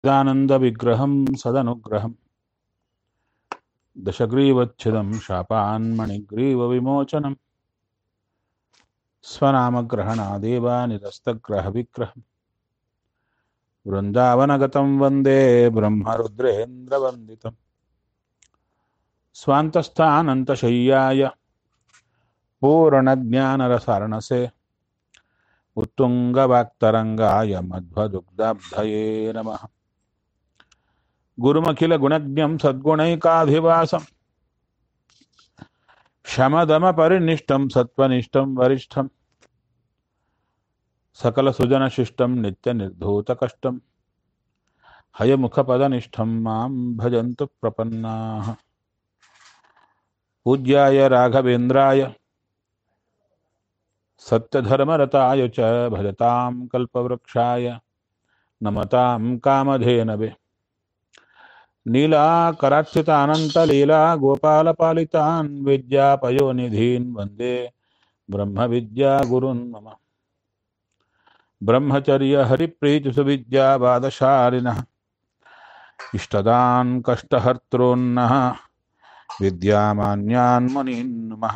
चिदानन्दविग्रहं सदनुग्रहं दशग्रीवच्छिदं शापान्मणिग्रीवविमोचनं स्वनामग्रहणादेव निरस्तग्रहविग्रहं वृन्दावनगतं वन्दे ब्रह्मरुद्रेन्द्रवन्दितं स्वान्तस्थानन्तशय्याय पूर्णज्ञानरसारणसे उत्तुङ्गवाक्तरङ्गाय मध्वदुग्धाब्धये नमः। गुरुमखिलगुणज्ञं सद्गुणैकाधिवासं शमदमपरिनिष्टं सत्त्वनिष्ठं वरिष्ठं सकलसुजनशिष्टं नित्यनिर्धूतकष्टं हयमुखपदनिष्ठं मां भजन्तु प्रपन्नाः। पूज्याय राघवेन्द्राय सत्यधर्मरताय च भजतां कल्पवृक्षाय नमतां कामधेनवे नीलाकरार्चितानन्तलीला गोपालपालितान् विद्यापयोनिधीन् वन्दे ब्रह्मविद्यागुरुन् मम। ब्रह्मचर्यहरिप्रीतिसुविद्यावादशालिनः इष्टदान् कष्टहर्तॄन्नः विद्यामान्यान् मुनीन् नमः।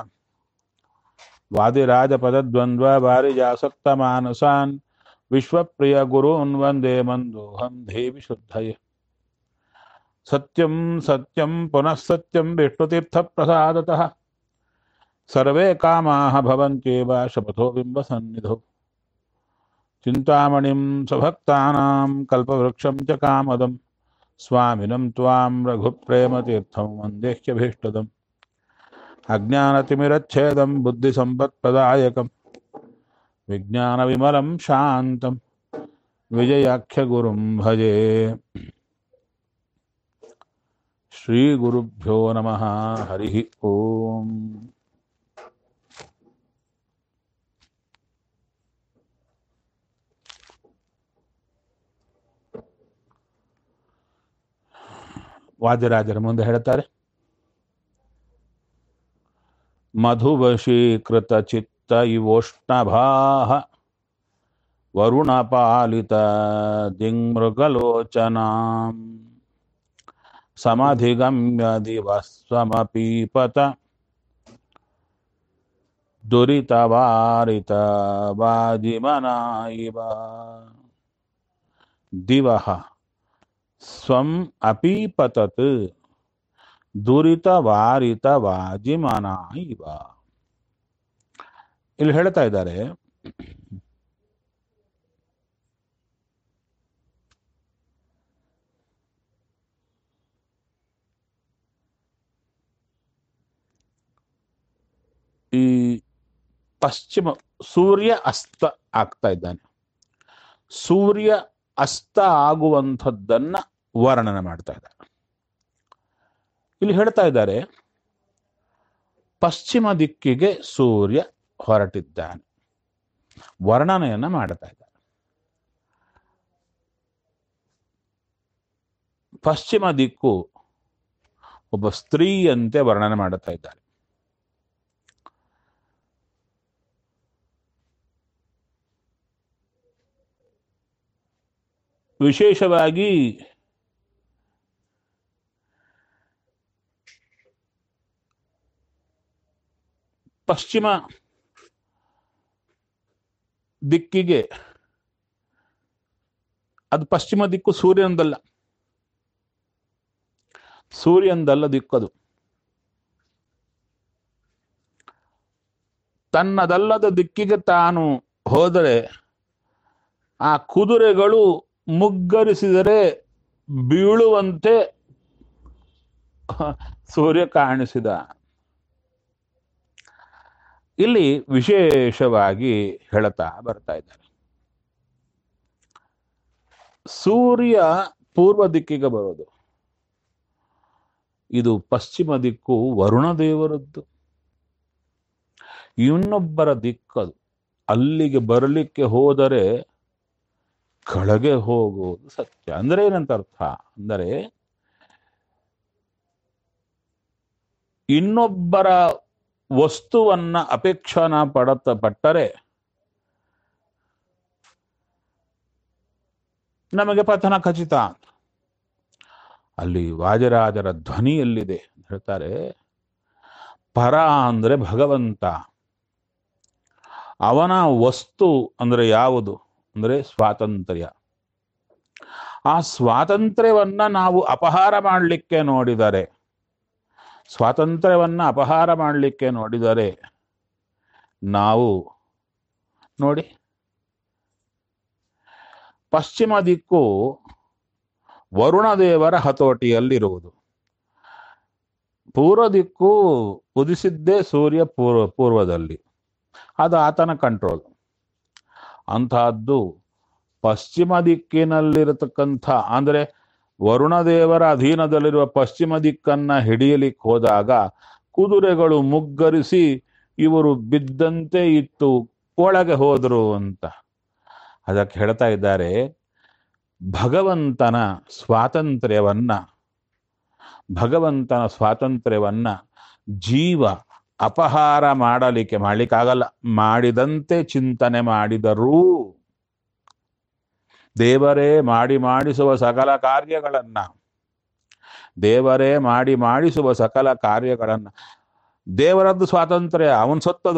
वादिराजपदद्वन्द्ववारिजासक्तमानसान् विश्वप्रियगुरून् वन्दे मन्दोऽहं देवि शुद्धये। सत्यं सत्यं पुनः सत्यं विष्णुतीर्थप्रसादतः सर्वे कामाः भवन्त्येव शपथो बिम्बसन्निधौ। चिन्तामणिं स्वभक्तानां कल्पवृक्षं च कामदं स्वामिनं त्वां रघुप्रेमतीर्थं वन्देह्यभीष्टदम्। अज्ञानतिमिरच्छेदं बुद्धिसम्पत्प्रदायकं विज्ञानविमलं शान्तं विजयाख्यगुरुं भजे। श्रीगुरुभ्यो नमः। हरिः ओम्। ವಾದಿರಾಜರ ಮುಂದೆ ಹೇಳ್ತಾರೆ, ಮಧುವಶೀಕೃತ ಚಿತ್ತ ಇವೋಷ್ಣಭಾಹ ವರುಣಪಾಲಿತ ದಿಗ್ಮೃಗಲೋಚನಾಂ ಸಮಧಿಗಮ್ಯ ದಿವಸ್ವಮಪೀಪತ ದುರಿತವಾರಿತ ವಾಜಿಮನಾಯಿವ ದಿವಃ ಸ್ವಂ ಅಪೀಪತತ್ ದುರಿತವಾರಿತ ವಾಜಿಮನಾಯಿವ. ಇಲ್ಲಿ ಹೇಳ್ತಾ ಇದ್ದಾರೆ, ಈ ಪಶ್ಚಿಮ ಸೂರ್ಯ ಅಸ್ತ ಆಗ್ತಾ ಇದ್ದಾನೆ. ಸೂರ್ಯ ಅಸ್ತ ಆಗುವಂಥದ್ದನ್ನ ವರ್ಣನೆ ಮಾಡ್ತಾ ಇದ್ದಾರೆ. ಇಲ್ಲಿ ಹೇಳ್ತಾ ಇದ್ದಾರೆ, ಪಶ್ಚಿಮ ದಿಕ್ಕಿಗೆ ಸೂರ್ಯ ಹೊರಟಿದ್ದಾನೆ. ವರ್ಣನೆಯನ್ನ ಮಾಡ್ತಾ ಇದ್ದಾರೆ. ಪಶ್ಚಿಮ ದಿಕ್ಕು ಒಬ್ಬ ಸ್ತ್ರೀಯಂತೆ ವರ್ಣನೆ ಮಾಡುತ್ತಾ ಇದ್ದಾರೆ. ವಿಶೇಷವಾಗಿ ಪಶ್ಚಿಮ ದಿಕ್ಕಿಗೆ, ಅದು ಪಶ್ಚಿಮ ದಿಕ್ಕು ಸೂರ್ಯನದಲ್ಲ, ಸೂರ್ಯನದಲ್ಲ ದಿಕ್ಕದು. ತನ್ನದಲ್ಲದ ದಿಕ್ಕಿಗೆ ತಾನು ಹೋದರೆ ಆ ಕುದುರೆಗಳು ಮುಗ್ಗರಿಸಿದರೆ ಬೀಳುವಂತೆ ಸೂರ್ಯ ಕಾಣಿಸಿದ. ಇಲ್ಲಿ ವಿಶೇಷವಾಗಿ ಹೇಳ್ತಾ ಬರ್ತಾ ಇದ್ದಾರೆ, ಸೂರ್ಯ ಪೂರ್ವ ದಿಕ್ಕಿಗೆ ಬರೋದು, ಇದು ಪಶ್ಚಿಮ ದಿಕ್ಕು ವರುಣ ದೇವರದ್ದು. ಇನ್ನೊಬ್ಬರ ದಿಕ್ಕದು. ಅಲ್ಲಿಗೆ ಬರಲಿಕ್ಕೆ ಹೋದರೆ ಕೆಳಗೆ ಹೋಗುವುದು ಸತ್ಯ. ಅಂದ್ರೆ ಏನಂತ ಅರ್ಥ ಅಂದರೆ, ಇನ್ನೊಬ್ಬರ ವಸ್ತುವನ್ನ ಅಪೇಕ್ಷಾನ ಪಟ್ಟರೆ ನಮಗೆ ಪತನ ಖಚಿತ. ಅಲ್ಲಿ ವಾಜರಾಜರ ಧ್ವನಿಯಲ್ಲಿದೆ ಅಂತ ಹೇಳ್ತಾರೆ. ಪರ ಅಂದ್ರೆ ಭಗವಂತ, ಅವನ ವಸ್ತು ಅಂದ್ರೆ ಯಾವುದು ಅಂದ್ರೆ ಸ್ವಾತಂತ್ರ್ಯ. ಆ ಸ್ವಾತಂತ್ರ್ಯವನ್ನ ನಾವು ಅಪಹಾರ ಮಾಡಲಿಕ್ಕೆ ನೋಡಿದರೆ, ಸ್ವಾತಂತ್ರ್ಯವನ್ನ ಅಪಹಾರ ಮಾಡಲಿಕ್ಕೆ ನೋಡಿದರೆ ನಾವು ನೋಡಿ, ಪಶ್ಚಿಮ ದಿಕ್ಕು ವರುಣದೇವರ ಹತೋಟಿಯಲ್ಲಿರುವುದು, ಪೂರ್ವ ದಿಕ್ಕು ಉದಿಸಿದ್ದೇ ಸೂರ್ಯ ಪೂರ್ವದಲ್ಲಿ, ಅದು ಆತನ ಕಂಟ್ರೋಲ್. ಅಂತಹದ್ದು ಪಶ್ಚಿಮ ದಿಕ್ಕಿನಲ್ಲಿರತಕ್ಕಂಥ ಅಂದರೆ ವರುಣದೇವರ ಅಧೀನದಲ್ಲಿರುವ ಪಶ್ಚಿಮ ದಿಕ್ಕನ್ನ ಹಿಡಿಯಲಿಕ್ಕೆ ಹೋದಾಗ ಕುದುರೆಗಳು ಮುಗ್ಗರಿಸಿ ಇವರು ಬಿದ್ದಂತೆ ಇತ್ತು, ಒಳಗೆ ಹೋದರು ಅಂತ. ಅದಕ್ಕೆ ಹೇಳ್ತಾ ಇದ್ದಾರೆ, ಭಗವಂತನ ಸ್ವಾತಂತ್ರ್ಯವನ್ನ ಜೀವ ಅಪಹಾರ ಮಾಡಲಿಕ್ಕಾಗಲ್ಲ. ಮಾಡಿದಂತೆ ಚಿಂತನೆ ಮಾಡಿದರೂ ದೇವರೇ ಮಾಡಿಸುವ ಸಕಲ ಕಾರ್ಯಗಳನ್ನ ದೇವರದ್ದು ಸ್ವಾತಂತ್ರ್ಯ, ಅವನ ಸೊತ್ತದು.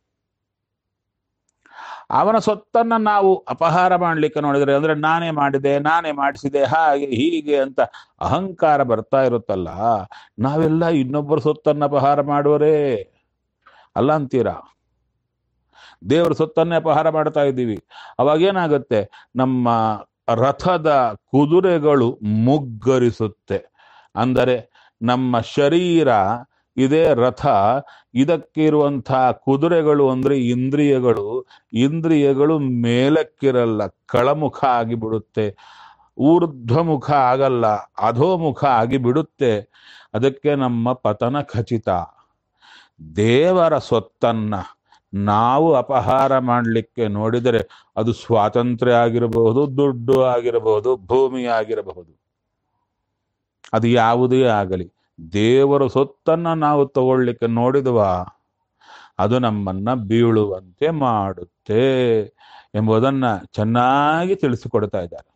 ಅವನ ಸೊತ್ತನ್ನ ನಾವು ಅಪಹಾರ ಮಾಡಲಿಕ್ಕೆ ನೋಡಿದರೆ ಅಂದ್ರೆ ನಾನೇ ಮಾಡಿದೆ, ನಾನೇ ಮಾಡಿಸಿದೆ, ಹಾಗೆ ಹೀಗೆ ಅಂತ ಅಹಂಕಾರ ಬರ್ತಾ ಇರುತ್ತಲ್ಲ, ನಾವೆಲ್ಲ ಇನ್ನೊಬ್ಬರ ಸೊತ್ತನ್ನ ಅಪಹಾರ ಮಾಡುವರೇ ಅಲ್ಲ ಅಂತೀರಾ? ದೇವರ ಸೊತ್ತನ್ನೇ ಅಪಹಾರ ಮಾಡ್ತಾ ಇದ್ದೀವಿ. ಅವಾಗೇನಾಗುತ್ತೆ, ನಮ್ಮ ರಥದ ಕುದುರೆಗಳು ಮುಗ್ಗರಿಸುತ್ತೆ. ಅಂದರೆ ನಮ್ಮ ಶರೀರ ಇದೇ ರಥ, ಇದಕ್ಕಿರುವಂತಹ ಕುದುರೆಗಳು ಅಂದ್ರೆ ಇಂದ್ರಿಯಗಳು ಮೇಲಕ್ಕಿರಲ್ಲ, ಕೆಳಮುಖ ಆಗಿಬಿಡುತ್ತೆ, ಊರ್ಧ್ವಮುಖ ಆಗಲ್ಲ, ಅಧೋಮುಖ ಆಗಿಬಿಡುತ್ತೆ. ಅದಕ್ಕೆ ನಮ್ಮ ಪತನ ಖಚಿತ. ದೇವರ ಸೊತ್ತನ್ನ ನಾವು ಅಪಹಾರ ಮಾಡಲಿಕ್ಕೆ ನೋಡಿದರೆ ಅದು ಸ್ವಾತಂತ್ರ್ಯ ಆಗಿರಬಹುದು, ದುಡ್ಡು ಆಗಿರಬಹುದು, ಭೂಮಿ ಆಗಿರಬಹುದು, ಅದು ಯಾವುದೇ ಆಗಲಿ, ದೇವರ ಸೊತ್ತನ್ನ ನಾವು ತಗೊಳ್ಳಿಕ್ಕೆ ನೋಡಿದವ ಅದು ನಮ್ಮನ್ನ ಬೀಳುವಂತೆ ಮಾಡುತ್ತೆ ಎಂಬುದನ್ನ ಚೆನ್ನಾಗಿ ತಿಳಿಸಿಕೊಡ್ತಾ ಇದ್ದಾರೆ.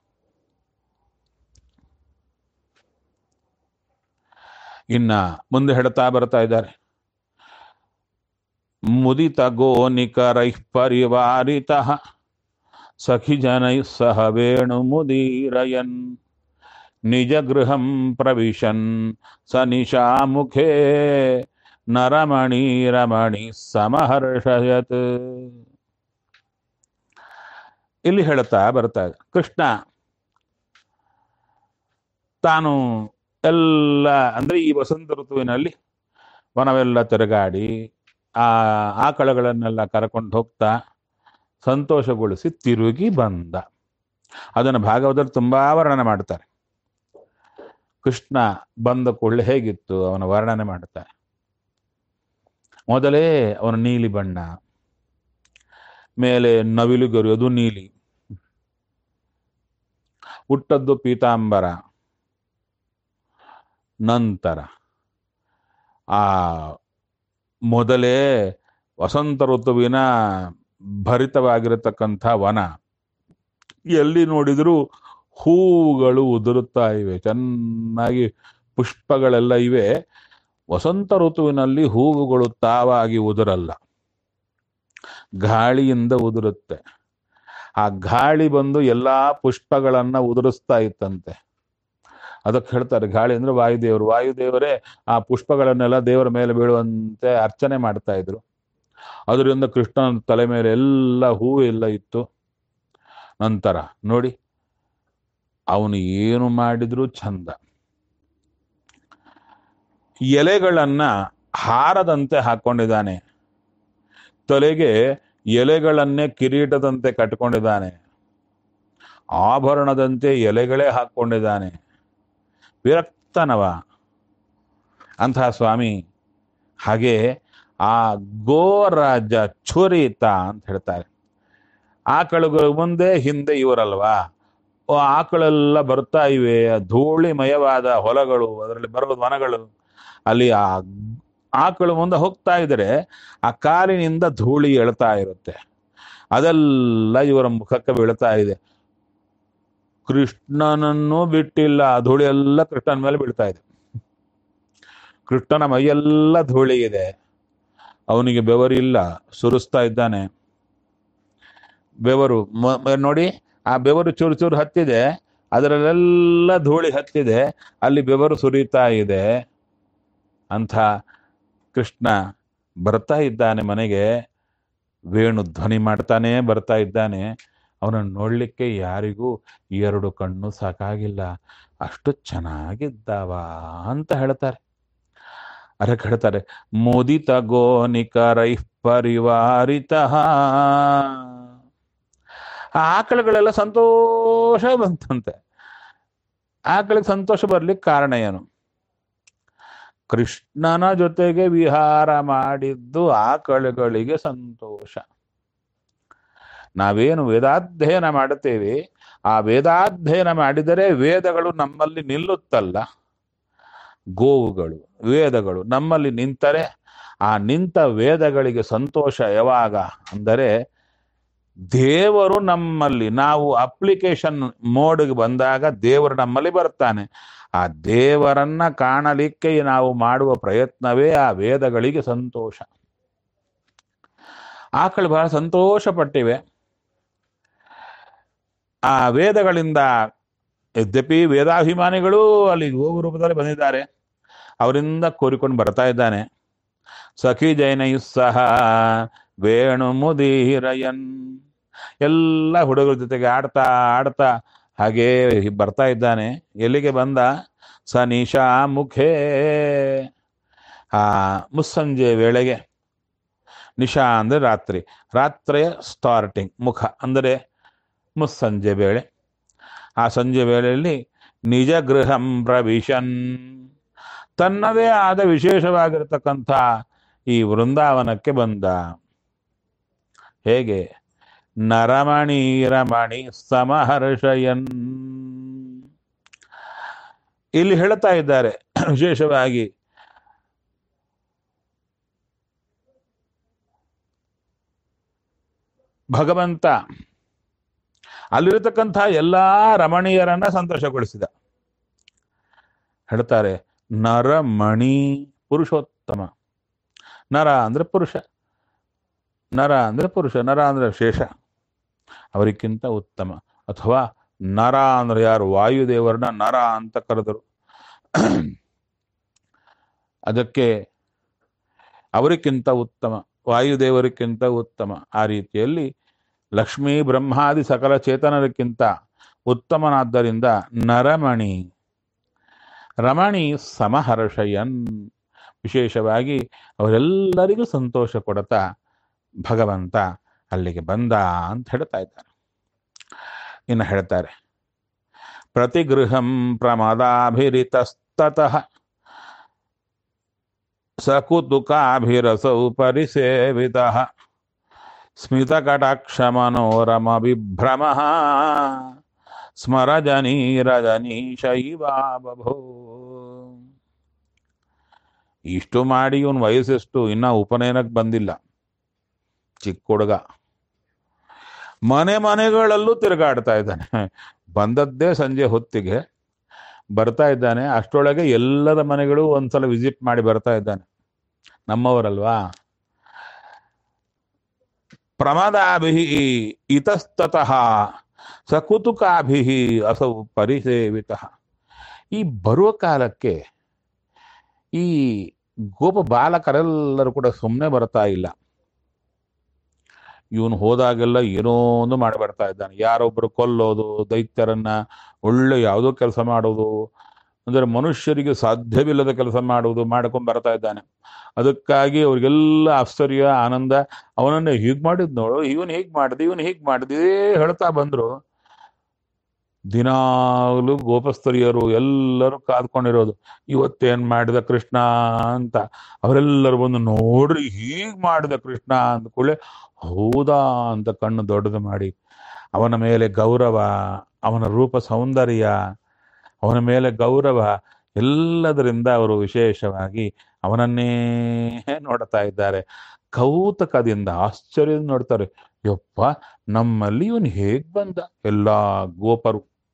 ಇನ್ನ ಮುಂದೆ ಹೇಳ್ತಾ ಬರ್ತಾ ಇದ್ದಾರೆ, ಮುದಿತ ಗೋನಿಕರೈಃ ಪರಿವಾರಿತಃ ಸಖಿ ಜನೈಃ ಸಹ ವೇಣು ಮುದೀರಯನ್ ನಿಜ ಗೃಹಂ ಪ್ರವಿಶನ್ ಸ ನಿಶಾಮುಖೇ ನರಮಣಿ ರಮಣಿ ಸಮಹರ್ಷಯತ್. ಇಲ್ಲಿ ಹೇಳ್ತಾ ಬರ್ತಾ ಇದೆ, ಕೃಷ್ಣ ತಾನು ಎಲ್ಲ ಅಂದ್ರೆ ಈ ವಸಂತ ಋತುವಿನಲ್ಲಿ ವನವೆಲ್ಲ ತಿರುಗಾಡಿ ಆ ಆಕಳಗಳನ್ನೆಲ್ಲ ಕರ್ಕೊಂಡು ಹೋಗ್ತಾ ಸಂತೋಷಗೊಳಿಸಿ ತಿರುಗಿ ಬಂದ. ಅದನ್ನು ಭಾಗವತದಲ್ಲಿ ತುಂಬಾ ವರ್ಣನೆ ಮಾಡ್ತಾರೆ. ಕೃಷ್ಣ ಬಂದ ಕೂಡಲೇ ಹೇಗಿತ್ತು ಅವನ ವರ್ಣನೆ ಮಾಡ್ತಾರೆ. ಮೊದಲೇ ಅವನ ನೀಲಿ ಬಣ್ಣ, ಮೇಲೆ ನವಿಲು ಗರಿ, ಅದು ನೀಲಿ, ಹುಟ್ಟದ್ದು ಪೀತಾಂಬರ, ನಂತರ ಆ ಮೊದಲೇ ವಸಂತ ಋತುವಿನ ಭರಿತವಾಗಿರತಕ್ಕಂಥ ವನ, ಎಲ್ಲಿ ನೋಡಿದರೂ ಹೂವುಗಳು ಉದುರುತ್ತಾ ಇವೆ, ಚೆನ್ನಾಗಿ ಪುಷ್ಪಗಳೆಲ್ಲ ಇವೆ. ವಸಂತ ಋತುವಿನಲ್ಲಿ ಹೂವುಗಳು ತಾವಾಗಿ ಉದುರಲ್ಲ, ಗಾಳಿಯಿಂದ ಉದುರುತ್ತೆ. ಆ ಗಾಳಿ ಬಂದು ಎಲ್ಲಾ ಪುಷ್ಪಗಳನ್ನ ಉದುರಿಸ್ತಾ ಇತ್ತಂತೆ. ಅದಕ್ಕೆ ಹೇಳ್ತಾರೆ ಗಾಳಿ ಅಂದ್ರೆ ವಾಯುದೇವರು. ವಾಯುದೇವರೇ ಆ ಪುಷ್ಪಗಳನ್ನೆಲ್ಲ ದೇವರ ಮೇಲೆ ಬೀಳುವಂತೆ ಅರ್ಚನೆ ಮಾಡ್ತಾ ಇದ್ರು. ಅದರಿಂದ ಕೃಷ್ಣನ ತಲೆ ಮೇಲೆ ಎಲ್ಲ ಹೂವು ಎಲ್ಲ ಇತ್ತು. ನಂತರ ನೋಡಿ, ಅವನು ಏನು ಮಾಡಿದ್ರು ಚಂದ. ಎಲೆಗಳನ್ನ ಹಾರದಂತೆ ಹಾಕೊಂಡಿದ್ದಾನೆ, ತಲೆಗೆ ಎಲೆಗಳನ್ನೇ ಕಿರೀಟದಂತೆ ಕಟ್ಕೊಂಡಿದ್ದಾನೆ, ಆಭರಣದಂತೆ ಎಲೆಗಳೇ ಹಾಕೊಂಡಿದ್ದಾನೆ. ವಿರಕ್ತನವ ಅಂತಹ ಸ್ವಾಮಿ. ಹಾಗೆ ಆ ಗೋರಾಜ ಚುರಿತ ಅಂತ ಹೇಳ್ತಾರೆ. ಆಕಳುಗಳು ಮುಂದೆ ಹಿಂದೆ ಇವರಲ್ವಾ, ಆಕಳೆಲ್ಲ ಬರ್ತಾ ಇವೆ, ಧೂಳಿಮಯವಾದ ಹೊಲಗಳು, ಅದರಲ್ಲಿ ಬರುವ ವನಗಳು. ಅಲ್ಲಿ ಆ ಆಕಳು ಮುಂದೆ ಹೋಗ್ತಾ ಇದ್ರೆ ಆ ಕಾಲಿನಿಂದ ಧೂಳಿ ಎಳ್ತಾ ಇರುತ್ತೆ, ಅದೆಲ್ಲ ಇವರ ಮುಖಕ್ಕೆ ಬೀಳ್ತಾ ಇದೆ. ಕೃಷ್ಣನನ್ನು ಬಿಟ್ಟಿಲ್ಲ, ಆ ಧೂಳಿ ಎಲ್ಲ ಕೃಷ್ಣನ ಮೇಲೆ ಬೀಳ್ತಾ ಇದೆ. ಕೃಷ್ಣನ ಮೈಯೆಲ್ಲ ಧೂಳಿ ಇದೆ, ಅವನಿಗೆ ಬೆವರಿಲ್ಲ, ಸುರಿಸ್ತಾ ಇದ್ದಾನೆ. ಬೆವರು ನೋಡಿ, ಆ ಬೆವರು ಚೂರು ಚೂರು ಹತ್ತಿದೆ, ಅದರಲ್ಲೆಲ್ಲ ಧೂಳಿ ಹತ್ತಿದೆ, ಅಲ್ಲಿ ಬೆವರು ಸುರಿತಾ ಇದೆ. ಅಂಥ ಕೃಷ್ಣ ಬರ್ತಾ ಇದ್ದಾನೆ ಮನೆಗೆ, ವೇಣು ಧ್ವನಿ ಮಾಡ್ತಾನೆ ಬರ್ತಾ ಇದ್ದಾನೆ. ಅವನನ್ನು ನೋಡ್ಲಿಕ್ಕೆ ಯಾರಿಗೂ 2 ಕಣ್ಣು ಸಾಕಾಗಿಲ್ಲ, ಅಷ್ಟು ಚೆನ್ನಾಗಿದ್ದಾವ ಅಂತ ಹೇಳ್ತಾರೆ. ಅದಕ್ಕೆ ಹೇಳ್ತಾರೆ, ಮೋದಿತ ಗೋನಿಕರೈ ಪರಿವಾರಿತ. ಆ ಆಕಳುಗಳೆಲ್ಲ ಸಂತೋಷ ಬಂತಂತೆ. ಆಕಳಿಗೆ ಸಂತೋಷ ಬರ್ಲಿಕ್ಕೆ ಕಾರಣ ಏನು? ಕೃಷ್ಣನ ಜೊತೆಗೆ ವಿಹಾರ ಮಾಡಿದ್ದು ಆಕಳುಗಳಿಗೆ ಸಂತೋಷ. ನಾವೇನು ವೇದಾಧ್ಯಯನ ಮಾಡುತ್ತೇವೆ, ಆ ವೇದಾಧ್ಯಯನ ಮಾಡಿದರೆ ವೇದಗಳು ನಮ್ಮಲ್ಲಿ ನಿಲ್ಲುತ್ತಲ್ಲ. ಗೋವುಗಳು ವೇದಗಳು ನಮ್ಮಲ್ಲಿ ನಿಂತರೆ, ಆ ನಿಂತ ವೇದಗಳಿಗೆ ಸಂತೋಷ ಯಾವಾಗ ಅಂದರೆ, ದೇವರು ನಮ್ಮಲ್ಲಿ, ನಾವು ಅಪ್ಲಿಕೇಶನ್ ಮೋಡ್ಗೆ ಬಂದಾಗ ದೇವರು ನಮ್ಮಲ್ಲಿ ಬರ್ತಾನೆ. ಆ ದೇವರನ್ನ ಕಾಣಲಿಕ್ಕೆ ನಾವು ಮಾಡುವ ಪ್ರಯತ್ನವೇ ಆ ವೇದಗಳಿಗೆ ಸಂತೋಷ. ಆಕಳು ಬಹಳ ಸಂತೋಷ ಪಟ್ಟಿವೆ ಆ ವೇದಗಳಿಂದ. ಯದ್ಯಪಿ ವೇದಾಭಿಮಾನಿಗಳು ಅಲ್ಲಿ ಗೋವು ರೂಪದಲ್ಲಿ ಬಂದಿದ್ದಾರೆ, ಅವರಿಂದ ಕೋರಿಕೊಂಡು ಬರ್ತಾ ಇದ್ದಾನೆ. ಸಖಿ ಜೈನಯುಸ್ಸಹ ವೇಣು ಮುದೀರಯನ್, ಎಲ್ಲ ಹುಡುಗರ ಜೊತೆಗೆ ಆಡ್ತಾ ಆಡ್ತಾ ಹಾಗೇ ಬರ್ತಾ ಇದ್ದಾನೆ. ಎಲ್ಲಿಗೆ ಬಂದ? ಸ ನಿಶಾ ಮುಖೇ, ಆ ಮುಸ್ಸಂಜೆ ವೇಳೆಗೆ. ನಿಶಾ ಅಂದರೆ ರಾತ್ರಿ, ರಾತ್ರಿಯ ಸ್ಟಾರ್ಟಿಂಗ್, ಮುಖ ಅಂದರೆ ಮುಸ್ಸಂಜೆ ವೇಳೆ. ಆ ಸಂಜೆ ವೇಳೆಯಲ್ಲಿ ನಿಜ ಗೃಹಂ ಪ್ರವಿಶನ್, ತನ್ನದೇ ಆದ ವಿಶೇಷವಾಗಿರತಕ್ಕಂಥ ಈ ವೃಂದಾವನಕ್ಕೆ ಬಂದ. ಹೇಗೆ? ನರಮಣಿ ರಮಣಿ ಸಮಹರ್ಷಯನ್. ಇಲ್ಲಿ ಹೇಳ್ತಾ ಇದ್ದಾರೆ ವಿಶೇಷವಾಗಿ, ಭಗವಂತ ಅಲ್ಲಿರತಕ್ಕಂಥ ಎಲ್ಲಾ ರಮಣೀಯರನ್ನ ಸಂತೋಷಗೊಳಿಸಿದ. ಹೇಳ್ತಾರೆ ನರಮಣಿ, ಪುರುಷೋತ್ತಮ. ನರ ಅಂದ್ರೆ ಪುರುಷ, ನರ ಅಂದ್ರೆ ಪುರುಷ, ನರ ಅಂದ್ರೆ ಶೇಷ, ಅವರಿಗಿಂತ ಉತ್ತಮ. ಅಥವಾ ನರ ಅಂದ್ರೆ ಯಾರು? ವಾಯುದೇವರನ್ನ ನರ ಅಂತ ಕರೆದರು. ಅದಕ್ಕೆ ಅವರಿಗಿಂತ ಉತ್ತಮ, ವಾಯುದೇವರಿಗಿಂತ ಉತ್ತಮ. ಆ ರೀತಿಯಲ್ಲಿ ಲಕ್ಷ್ಮೀ ಬ್ರಹ್ಮಾದಿ ಸಕಲ ಚೇತನರಿಗಿಂತ ಉತ್ತಮನಾದ್ದರಿಂದ ನರಮಣಿ. ರಮಣಿ ಸಮಹರ್ಷಯನ್, ವಿಶೇಷವಾಗಿ ಅವರೆಲ್ಲರಿಗೂ ಸಂತೋಷ ಕೊಡ್ತಾ ಭಗವಂತ ಅಲ್ಲಿಗೆ ಬಂದ ಅಂತ ಹೇಳ್ತಾ ಇದ್ದಾರೆ. ಇನ್ನು ಹೇಳ್ತಾರೆ, ಪ್ರತಿಗೃಹಂ ಪ್ರಮದಾಭಿರಿತಸ್ತತಃ ಸಕುತುಕಾಭಿರಸೌ ಪರಿಸೇವಿತಃ ಸ್ಮಿತಕಟಾಕ್ಷ ಮನೋರಮ ವಿಭ್ರಮ ಸ್ಮರಜನೀ ರಜನೀಶೈವಾ ಬಭೋ. ಇಷ್ಟು ಮಾಡಿ ಇವನ್ ವಯಸ್ಸೆಷ್ಟು, ಇನ್ನ ಉಪನಯನಕ್ಕೆ ಬಂದಿಲ್ಲ, ಚಿಕ್ಕ ಹುಡುಗ. ಮನೆಗಳಲ್ಲೂ ತಿರುಗಾಡ್ತಾ ಇದ್ದಾನೆ. ಬಂದದ್ದೇ ಸಂಜೆ ಹೊತ್ತಿಗೆ ಬರ್ತಾ ಇದ್ದಾನೆ. ಅಷ್ಟರೊಳಗೆ ಎಲ್ಲರ ಮನೆಗಳು ಒಂದ್ಸಲ ವಿಸಿಟ್ ಮಾಡಿ ಬರ್ತಾ ಇದ್ದಾನೆ. ನಮ್ಮವರಲ್ವಾ. ಪ್ರಮದಾಭಿ ಇತಸ್ತತಃ ಸಕುತುಕಾಭಿ ಅಸೌ ಪರಿಸೇವಿತ. ಈ ಬರುವ ಕಾಲಕ್ಕೆ ಈ ಗೋಪ ಬಾಲಕರೆಲ್ಲರೂ ಕೂಡ ಸುಮ್ಮನೆ ಬರ್ತಾ ಇಲ್ಲ. ಇವನು ಹೋದಾಗೆಲ್ಲ ಏನೋ ಒಂದು ಮಾಡಿ ಬರ್ತಾ ಇದ್ದಾನೆ. ಯಾರೊಬ್ರು ಕೊಲ್ಲೋದು, ದೈತ್ಯರನ್ನ ಒಳ್ಳೆ ಯಾವುದೋ ಕೆಲಸ ಮಾಡೋದು, ಅಂದರೆ ಮನುಷ್ಯರಿಗೆ ಸಾಧ್ಯವಿಲ್ಲದ ಕೆಲಸ ಮಾಡುವುದು ಮಾಡ್ಕೊಂಡು ಬರ್ತಾ ಇದ್ದಾನೆ. ಅದಕ್ಕಾಗಿ ಅವ್ರಿಗೆಲ್ಲ ಆಶ್ಚರ್ಯ, ಆನಂದ. ಅವನನ್ನ ಹೀಗ್ ಮಾಡಿದ್ ನೋಡು, ಇವನ್ ಹೀಗ್ ಮಾಡಿದೆ, ಇವನ್ ಹೀಗ್ ಮಾಡಿದೆ ಹೇಳ್ತಾ ಬಂದ್ರು. ದಿನಾಗ್ಲೂ ಗೋಪಸ್ತರಿಯರು ಎಲ್ಲರೂ ಕಾದ್ಕೊಂಡಿರೋದು, ಇವತ್ತೇನ್ ಮಾಡಿದ ಕೃಷ್ಣ ಅಂತ. ಅವರೆಲ್ಲರೂ ಬಂದು ನೋಡ್ರಿ ಹೀಗ್ ಮಾಡಿದ ಕೃಷ್ಣ ಅಂದ ಕೂಡಲೇ ಹೌದಾ ಅಂತ ಕಣ್ಣು ದೊಡ್ಡದು ಮಾಡಿ, ಅವನ ಮೇಲೆ ಗೌರವ, ಅವನ ರೂಪ ಸೌಂದರ್ಯ, ಅವನ ಮೇಲೆ ಗೌರವ, ಎಲ್ಲದರಿಂದ ಅವರು ವಿಶೇಷವಾಗಿ ಅವನನ್ನೇ ನೋಡ್ತಾ ಇದ್ದಾರೆ. ಕೌತುಕದಿಂದ, ಆಶ್ಚರ್ಯದಿಂದ ನೋಡ್ತಾರೆ. ಯಪ್ಪ, ನಮ್ಮಲ್ಲಿ ಇವನು ಹೇಗ್ ಬಂದ? ಎಲ್ಲಾ ಗೋಪರು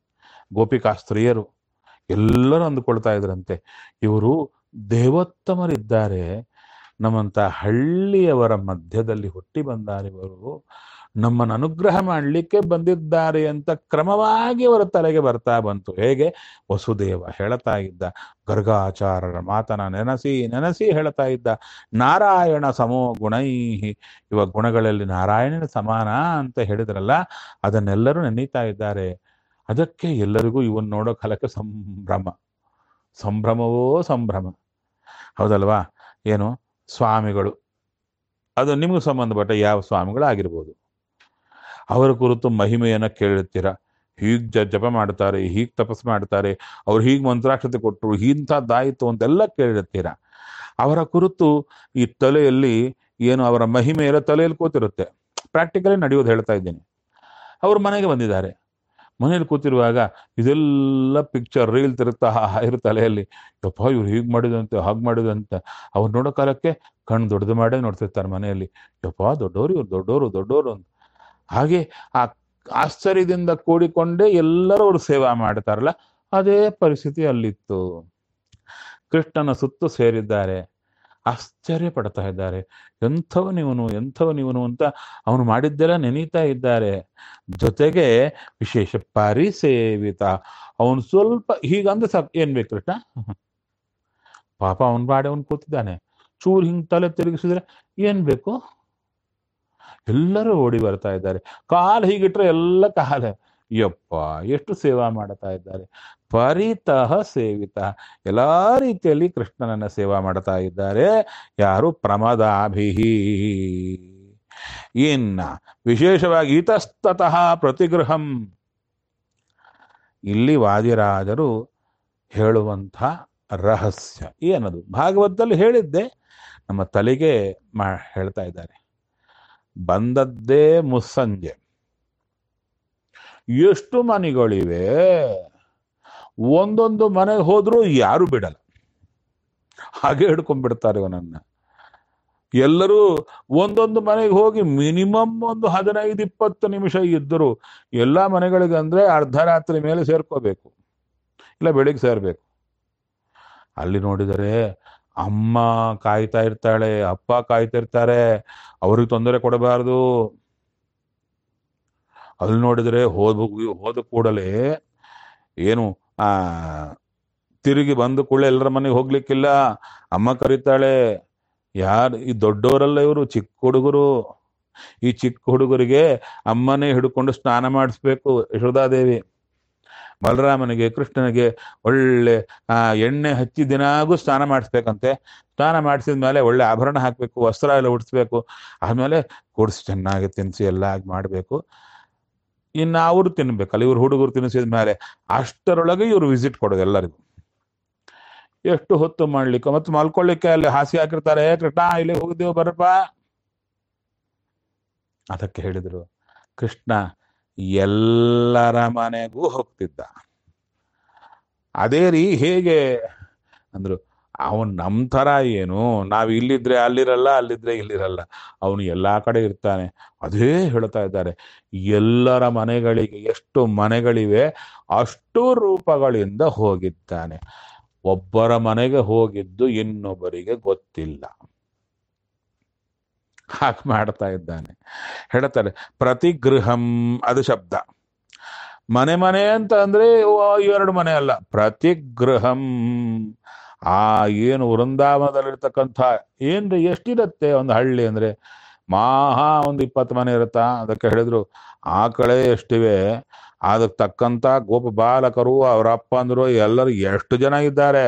ಗೋಪಿಕಾಸ್ತ್ರೀಯರು ಎಲ್ಲರೂ ಅಂದುಕೊಳ್ತಾ ಇದ್ರಂತೆ, ಇವರು ದೇವೋತ್ತಮರಿದ್ದಾರೆ, ನಮ್ಮಂಥ ಹಳ್ಳಿಯವರ ಮಧ್ಯದಲ್ಲಿ ಹುಟ್ಟಿ ಬಂದ್ದಾರೆ, ಇವರು ನಮ್ಮನ್ನು ಅನುಗ್ರಹ ಮಾಡಲಿಕ್ಕೆ ಬಂದಿದ್ದಾರೆ ಅಂತ ಕ್ರಮವಾಗಿ ಅವರ ತಲೆಗೆ ಬರ್ತಾ ಬಂತು. ಹೇಗೆ ವಸುದೇವ ಹೇಳ್ತಾ ಇದ್ದ, ಗರ್ಗಾಚಾರ್ಯರ ಮಾತನ ನೆನೆಸಿ ನೆನೆಸಿ ಹೇಳ್ತಾ ಇದ್ದ, ನಾರಾಯಣ ಸಮೋ ಗುಣೈಹಿ, ಇವ ಗುಣಗಳಲ್ಲಿ ನಾರಾಯಣನ ಸಮಾನ ಅಂತ ಹೇಳಿದ್ರಲ್ಲ, ಅದನ್ನೆಲ್ಲರೂ ನೆನೀತಾ ಇದ್ದಾರೆ. ಅದಕ್ಕೆ ಎಲ್ಲರಿಗೂ ಇವನ್ ನೋಡೋ ಕಾಲಕ್ಕೆ ಸಂಭ್ರಮ, ಸಂಭ್ರಮವೋ ಸಂಭ್ರಮ, ಹೌದಲ್ವಾ? ಏನು ಸ್ವಾಮಿಗಳು, ಅದು ನಿಮಗೂ ಸಂಬಂಧಪಟ್ಟ ಯಾವ ಸ್ವಾಮಿಗಳಾಗಿರ್ಬೋದು, ಅವರ ಕುರಿತು ಮಹಿಮೆಯನ್ನು ಕೇಳಿರ್ತೀರ. ಹೀಗೆ ಜಪ ಮಾಡ್ತಾರೆ, ಹೀಗೆ ತಪಸ್ ಮಾಡ್ತಾರೆ, ಅವ್ರು ಹೀಗೆ ಮಂತ್ರಾಕ್ಷತೆ ಕೊಟ್ಟರು, ಇಂಥದ್ದಾಯಿತು ಅಂತೆಲ್ಲ ಕೇಳಿರ್ತೀರ. ಅವರ ಕುರಿತು ಈ ತಲೆಯಲ್ಲಿ ಏನು ಅವರ ಮಹಿಮೆ ಎಲ್ಲ ತಲೆಯಲ್ಲಿ ಕೂತಿರುತ್ತೆ. ಪ್ರಾಕ್ಟಿಕಲಿ ನಡೆಯೋದು ಹೇಳ್ತಾ ಇದ್ದೀನಿ. ಅವ್ರ ಮನೆಗೆ ಬಂದಿದ್ದಾರೆ, ಮನೇಲಿ ಕೂತಿರುವಾಗ ಇದೆಲ್ಲ ಪಿಕ್ಚರ್ ರೀಲ್ ತಿರುಗ್ತಾ ಇರು ತಲೆಯಲ್ಲಿ. ಯಪ್ಪ ಇವ್ರು ಹೀಗೆ ಮಾಡಿದಂತೆ ಹಾಗೆ ಮಾಡಿದಂತೆ ಅವ್ರು ನೋಡೋ ಕಾಲಕ್ಕೆ ಕಣ್ಣು ದೊಡ್ಡದು ಮಾಡೇ ನೋಡ್ತಿರ್ತಾರೆ ಮನೆಯಲ್ಲಿ. ಯಪ್ಪ ದೊಡ್ಡವರು, ಇವ್ರು ದೊಡ್ಡವರು ದೊಡ್ಡವರು ಅಂತ. ಹಾಗೆ ಆ ಆಶ್ಚರ್ಯದಿಂದ ಕೂಡಿಕೊಂಡೇ ಎಲ್ಲರೂ ಅವರು ಸೇವಾ ಮಾಡ್ತಾರಲ್ಲ, ಅದೇ ಪರಿಸ್ಥಿತಿ ಅಲ್ಲಿತ್ತು. ಕೃಷ್ಣನ ಸುತ್ತು ಸೇರಿದ್ದಾರೆ, ಆಶ್ಚರ್ಯ ಪಡ್ತಾ ಇದ್ದಾರೆ. ಎಂಥವನಿವನು ಅಂತ ಅವನು ಮಾಡಿದ್ದೆಲ್ಲ ನೆನೀತಾ ಇದ್ದಾರೆ. ಜೊತೆಗೆ ವಿಶೇಷ ಪರಿಸೇವಿತ, ಅವನು ಸ್ವಲ್ಪ ಹೀಗಂದ್ರೆ ಸಾಕು, ಏನ್ ಬೇಕು ಕೃಷ್ಣ, ಪಾಪ ಅವನ್ ಬಾಡಿ ಅವನು ಕೂತಿದ್ದಾನೆ, ಚೂರು ಹಿಂಗ್ ತಲೆ ತಿರುಗಿಸಿದ್ರೆ ಏನ್ ಬೇಕು, ಎಲ್ಲರೂ ಓಡಿ ಬರ್ತಾ ಇದ್ದಾರೆ. ಕಾಲು ಹೀಗಿಟ್ರೆ ಎಲ್ಲ ಕಾಲ, ಯಪ್ಪ ಎಷ್ಟು ಸೇವಾ ಮಾಡ್ತಾ ಇದ್ದಾರೆ. ಪರಿತಃ ಸೇವಿತ, ಎಲ್ಲಾ ರೀತಿಯಲ್ಲಿ ಕೃಷ್ಣನನ್ನ ಸೇವಾ ಮಾಡ್ತಾ ಇದ್ದಾರೆ. ಯಾರು? ಪ್ರಮದಾಭಿಹಿ. ಇನ್ನ ವಿಶೇಷವಾಗಿ ಇತಸ್ತತಃ ಪ್ರತಿಗೃಹಂ, ಇಲ್ಲಿ ವಾದಿರಾಜರು ಹೇಳುವಂಥ ರಹಸ್ಯ ಏನದು ಭಾಗವತದಲ್ಲಿ ಹೇಳಿದ್ದೆ, ನಮ್ಮ ತಲೆಗೆ ಹೇಳ್ತಾ ಇದ್ದಾರೆ. ಬಂದದ್ದೇ ಮುಸ್ಸಂಜೆ, ಎಷ್ಟು ಮನೆಗಳಿವೆ, ಒಂದೊಂದು ಮನೆಗೆ ಹೋದ್ರೂ ಯಾರು ಬಿಡಲ್ಲ, ಹಾಗೆ ಹಿಡ್ಕೊಂಡ್ಬಿಡ್ತಾರೆ ಇವನನ್ನ. ಎಲ್ಲರೂ ಒಂದೊಂದು ಮನೆಗೆ ಹೋಗಿ ಮಿನಿಮಮ್ ಒಂದು 15-20 ನಿಮಿಷ ಇದ್ದರು. ಎಲ್ಲಾ ಮನೆಗಳಿಗೆ ಅಂದ್ರೆ ಅರ್ಧರಾತ್ರಿ ಮೇಲೆ ಸೇರ್ಕೋಬೇಕು, ಇಲ್ಲ ಬೆಳಿಗ್ಗೆ ಸೇರ್ಬೇಕು. ಅಲ್ಲಿ ನೋಡಿದರೆ ಅಮ್ಮ ಕಾಯ್ತಾ ಇರ್ತಾಳೆ, ಅಪ್ಪ ಕಾಯ್ತಾ ಇರ್ತಾರೆ, ಅವ್ರಿಗೆ ತೊಂದರೆ ಕೊಡಬಾರ್ದು. ಅಲ್ಲಿ ನೋಡಿದರೆ ಹೋದ ಕೂಡಲೇ ಏನು ತಿರುಗಿ ಬಂದು ಕೂಡಲೇ ಎಲ್ಲರ ಮನೆಗೆ ಹೋಗ್ಲಿಕ್ಕಿಲ್ಲ, ಅಮ್ಮ ಕರೀತಾಳೆ. ಯಾರು ಈ ದೊಡ್ಡವರಲ್ಲ, ಇವರು ಚಿಕ್ಕ ಹುಡುಗರು. ಈ ಚಿಕ್ಕ ಹುಡುಗರಿಗೆ ಅಮ್ಮನೇ ಹಿಡ್ಕೊಂಡು ಸ್ನಾನ ಮಾಡಿಸ್ಬೇಕು. ಯಶೋಧಾದೇವಿ ಬಲರಾಮನಿಗೆ ಕೃಷ್ಣನಿಗೆ ಒಳ್ಳೆ ಎಣ್ಣೆ ಹಚ್ಚಿ ದಿನಾಗೂ ಸ್ನಾನ ಮಾಡಿಸ್ಬೇಕಂತೆ. ಸ್ನಾನ ಮಾಡಿಸಿದ್ಮೇಲೆ ಒಳ್ಳೆ ಆಭರಣ ಹಾಕ್ಬೇಕು, ವಸ್ತ್ರ ಎಲ್ಲ ಉಡಿಸ್ಬೇಕು, ಆಮೇಲೆ ಕೂಡಿಸಿ ಚೆನ್ನಾಗಿ ತಿನ್ನಿಸಿ ಎಲ್ಲ ಆಗಿ ಮಾಡಬೇಕು. ಇನ್ನು ಅವರು ತಿನ್ಬೇಕಲ್ಲ, ಇವ್ರು ಹುಡುಗರು ತಿನ್ನಿಸಿದ ಮೇಲೆ ಅಷ್ಟರೊಳಗೆ ಇವ್ರು ವಿಸಿಟ್ ಕೊಡೋದು ಎಲ್ಲರಿಗೂ. ಎಷ್ಟು ಹೊತ್ತು ಮಾಡ್ಲಿಕ್ಕೆ, ಮತ್ತೆ ಮಲ್ಕೊಳ್ಳಿಕ್ಕೆ ಅಲ್ಲಿ ಹಾಸಿ ಹಾಕಿರ್ತಾರೆ. ಕೃಷ್ಣ ಇಲ್ಲಿ ಹೋಗಿದ್ದೇವು ಬರಪ್ಪ. ಅದಕ್ಕೆ ಹೇಳಿದ್ರು, ಕೃಷ್ಣ ಎಲ್ಲರ ಮನೆಗೂ ಹೋಗ್ತಿದ್ದ. ಅದೇ ಹೇಗೆ ಅಂದ್ರು, ಅವನ್ ನಮ್ ಥರ ಏನು, ನಾವ್ ಇಲ್ಲಿದ್ರೆ ಅಲ್ಲಿರಲ್ಲ, ಅಲ್ಲಿದ್ರೆ ಇಲ್ಲಿರಲ್ಲ, ಅವನು ಎಲ್ಲಾ ಕಡೆ ಇರ್ತಾನೆ. ಅದೇ ಹೇಳ್ತಾ ಇದ್ದಾರೆ, ಎಲ್ಲರ ಮನೆಗಳಿಗೆ ಎಷ್ಟು ಮನೆಗಳಿವೆ ಅಷ್ಟು ರೂಪಗಳಿಂದ ಹೋಗಿದ್ದಾನೆ. ಒಬ್ಬರ ಮನೆಗೆ ಹೋಗಿದ್ದು ಇನ್ನೊಬ್ಬರಿಗೆ ಗೊತ್ತಿಲ್ಲ, ಹಾಗೆ ಮಾಡ್ತಾ ಇದ್ದಾನೆ. ಹೇಳ್ತಾರೆ ಪ್ರತಿಗೃಹಂ, ಅದು ಶಬ್ದ. ಮನೆ ಮನೆ ಅಂತ ಅಂದ್ರೆ 2 ಮನೆ ಅಲ್ಲ, ಪ್ರತಿಗೃಹಂ. ಏನು ವೃಂದಾವನದಲ್ಲಿರ್ತಕ್ಕಂಥ ಏನ್ರಿ ಎಷ್ಟಿರತ್ತೆ ಒಂದು ಹಳ್ಳಿ ಅಂದ್ರೆ, ಒಂದು 20 ಮನೆ ಇರುತ್ತಾ? ಅದಕ್ಕೆ ಹೇಳಿದ್ರು ಆಕಳೆ ಎಷ್ಟಿವೆ, ಅದಕ್ಕೆ ತಕ್ಕಂತ ಗೋಪ ಬಾಲಕರು, ಅವರ ಅಪ್ಪಂದ್ರು ಎಲ್ಲರೂ ಎಷ್ಟು ಜನ ಇದ್ದಾರೆ,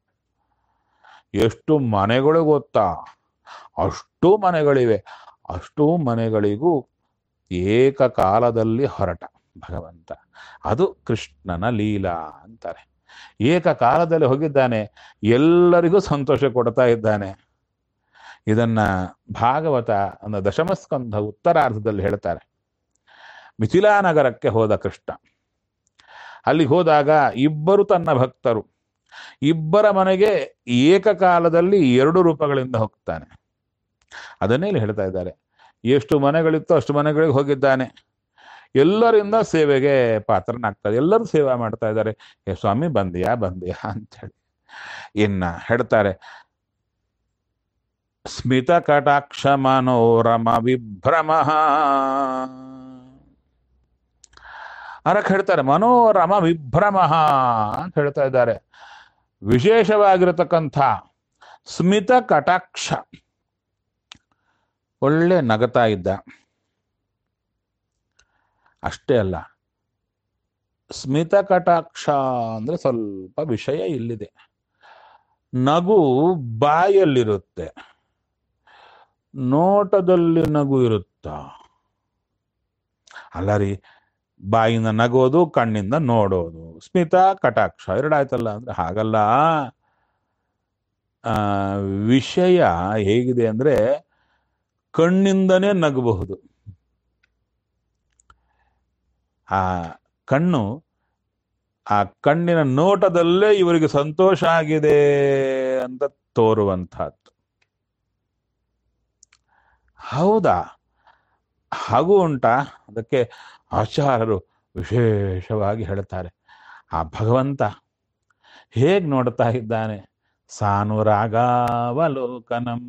ಎಷ್ಟು ಮನೆಗಳು ಗೊತ್ತಾ? ಅಷ್ಟು ಮನೆಗಳಿವೆ. ಅಷ್ಟು ಮನೆಗಳಿಗೂ ಏಕಕಾಲದಲ್ಲಿ ಹೊರಟ ಭಗವಂತ, ಅದು ಕೃಷ್ಣನ ಲೀಲಾ ಅಂತಾರೆ. ಏಕಕಾಲದಲ್ಲಿ ಹೋಗಿದ್ದಾನೆ, ಎಲ್ಲರಿಗೂ ಸಂತೋಷ ಕೊಡ್ತಾ ಇದ್ದಾನೆ. ಇದನ್ನ ಭಾಗವತ ಅನ್ನೋ ದಶಮಸ್ಕಂಧ ಉತ್ತರಾರ್ಧದಲ್ಲಿ ಹೇಳ್ತಾರೆ. ಮಿಥಿಲಾ ನಗರಕ್ಕೆ ಹೋದ ಕೃಷ್ಣ. ಅಲ್ಲಿ ಹೋದಾಗ ಇಬ್ಬರು ತನ್ನ ಭಕ್ತರು, ಇಬ್ಬರ ಮನೆಗೆ ಏಕಕಾಲದಲ್ಲಿ 2 ರೂಪಗಳಿಂದ ಹೋಗ್ತಾನೆ. ಅದನ್ನೇ ಇಲ್ಲಿ ಹೇಳ್ತಾ ಇದ್ದಾರೆ. ಎಷ್ಟು ಮನೆಗಳಿತ್ತೋ ಅಷ್ಟು ಮನೆಗಳಿಗೆ ಹೋಗಿದ್ದಾನೆ. ಎಲ್ಲರಿಂದ ಸೇವೆಗೆ ಪಾತ್ರನಾಗ್ತಾರೆ. ಎಲ್ಲರೂ ಸೇವೆ ಮಾಡ್ತಾ ಇದ್ದಾರೆ. ಏ ಸ್ವಾಮಿ ಬಂದಿಯಾ ಬಂದಿಯಾ ಅಂತೇಳಿ. ಇನ್ನ ಹೇಳ್ತಾರೆ, ಸ್ಮಿತ ಕಟಾಕ್ಷ ಮನೋರಮ ವಿಭ್ರಮ. ಅದಕ್ಕೆ ಹೇಳ್ತಾರೆ ಮನೋರಮ ವಿಭ್ರಮ ಅಂತ ಹೇಳ್ತಾ ಇದ್ದಾರೆ. ವಿಶೇಷವಾಗಿರತಕ್ಕಂಥ ಸ್ಮಿತ ಕಟಾಕ್ಷ, ಒಳ್ಳೆ ನಗತಾ ಇದ್ದ. ಅಷ್ಟೇ ಅಲ್ಲ, ಸ್ಮಿತ ಕಟಾಕ್ಷ ಅಂದ್ರೆ ಸ್ವಲ್ಪ ವಿಷಯ ಇಲ್ಲಿದೆ. ನಗು ಬಾಯಲ್ಲಿರುತ್ತೆ, ನೋಟದಲ್ಲಿ ನಗು ಇರುತ್ತ. ಅಲ್ಲ ರೀ, ಬಾಯಿಂದ ನಗೋದು, ಕಣ್ಣಿಂದ ನೋಡೋದು, ಸ್ಮಿತ ಕಟಾಕ್ಷ ಎರಡಾಯ್ತಲ್ಲ ಅಂದ್ರೆ ಹಾಗಲ್ಲ. ಆ ವಿಷಯ ಹೇಗಿದೆ ಅಂದ್ರೆ ಕಣ್ಣಿಂದನೇ ನಗಬಹುದು. ಆ ಕಣ್ಣು, ಆ ಕಣ್ಣಿನ ನೋಟದಲ್ಲೇ ಇವರಿಗೆ ಸಂತೋಷ ಆಗಿದೆ ಅಂತ ತೋರುವಂತಹದ್ದು. ಹೌದಾ? ಹಾಗೂ ಉಂಟಾ? ಅದಕ್ಕೆ ಆಚಾರ್ಯರು ವಿಶೇಷವಾಗಿ ಹೇಳ್ತಾರೆ, ಆ ಭಗವಂತ ಹೇಗ್ ನೋಡ್ತಾ ಇದ್ದಾನೆ. ಸಾನುರಾಗಾವಲೋಕನಂ,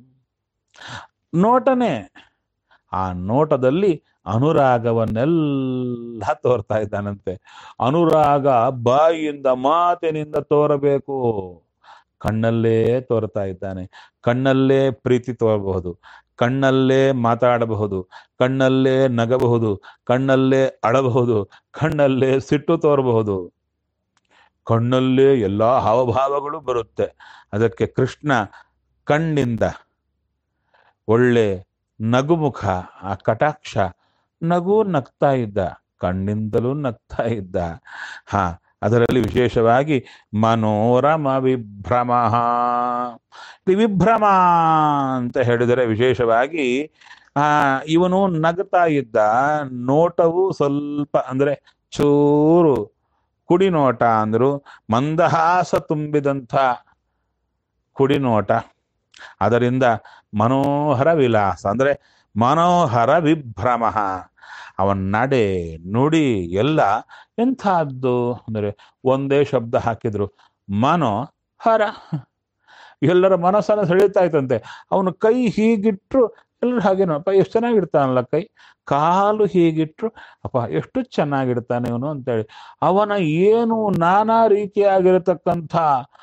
ನೋಟನೇ. ಆ ನೋಟದಲ್ಲಿ ಅನುರಾಗವನ್ನೆಲ್ಲ ತೋರ್ತಾ ಇದ್ದಾನಂತೆ. ಅನುರಾಗ ಬಾಯಿಯಿಂದ ಮಾತಿನಿಂದ ತೋರಬೇಕು, ಕಣ್ಣಲ್ಲೇ ತೋರ್ತಾ ಇದ್ದಾನೆ. ಕಣ್ಣಲ್ಲೇ ಪ್ರೀತಿ ತೋರಬಹುದು, ಕಣ್ಣಲ್ಲೇ ಮಾತಾಡಬಹುದು, ಕಣ್ಣಲ್ಲೇ ನಗಬಹುದು, ಕಣ್ಣಲ್ಲೇ ಅಳಬಹುದು, ಕಣ್ಣಲ್ಲೇ ಸಿಟ್ಟು ತೋರಬಹುದು, ಕಣ್ಣಲ್ಲೇ ಎಲ್ಲಾ ಹಾವಭಾವಗಳು ಬರುತ್ತೆ. ಅದಕ್ಕೆ ಕೃಷ್ಣ ಕಣ್ಣಿಂದ ಒಳ್ಳೆ ನಗುಮುಖ, ಆ ಕಟಾಕ್ಷ, ನಗು ನಗ್ತಾ ಇದ್ದ, ಕಣ್ಣಿಂದಲೂ ನಗ್ತಾ ಇದ್ದ. ಅದರಲ್ಲಿ ವಿಶೇಷವಾಗಿ ಮನೋರಮ ವಿಭ್ರಮ. ವಿಭ್ರಮ ಅಂತ ಹೇಳಿದರೆ ವಿಶೇಷವಾಗಿ ಇವನು ನಗ್ತಾ ಇದ್ದ, ನೋಟವು ಸ್ವಲ್ಪ ಅಂದ್ರೆ ಚೂರು ಕುಡಿನೋಟ ಅಂದ್ರು, ಮಂದಹಾಸ ತುಂಬಿದಂಥ ಕುಡಿನೋಟ. ಅದರಿಂದ ಮನೋಹರ ವಿಲಾಸ ಅಂದ್ರೆ ಮನೋಹರ ವಿಭ್ರಮ. ಅವನ ನಡೆ ನುಡಿ ಎಲ್ಲ ಎಂಥದ್ದು ಅಂದರೆ ಒಂದೇ ಶಬ್ದ ಹಾಕಿದ್ರು, ಮನೋಹರ. ಎಲ್ಲರ ಮನಸ್ಸನ್ನು ಸೆಳೀತಾ ಇತ್ತಂತೆ. ಅವನು ಕೈ ಹೀಗಿಟ್ರು ಎಲ್ಲರೂ ಹಾಗೇನು, ಅಪ್ಪ ಎಷ್ಟು ಚೆನ್ನಾಗಿಡ್ತಾನಲ್ಲ ಕೈ, ಕಾಲು ಹೀಗಿಟ್ರು ಅಪ್ಪ ಎಷ್ಟು ಚೆನ್ನಾಗಿಡ್ತಾನೆ ಇವನು ಅಂತೇಳಿ. ಅವನ ಏನು ನಾನಾ ರೀತಿಯಾಗಿರತಕ್ಕಂಥ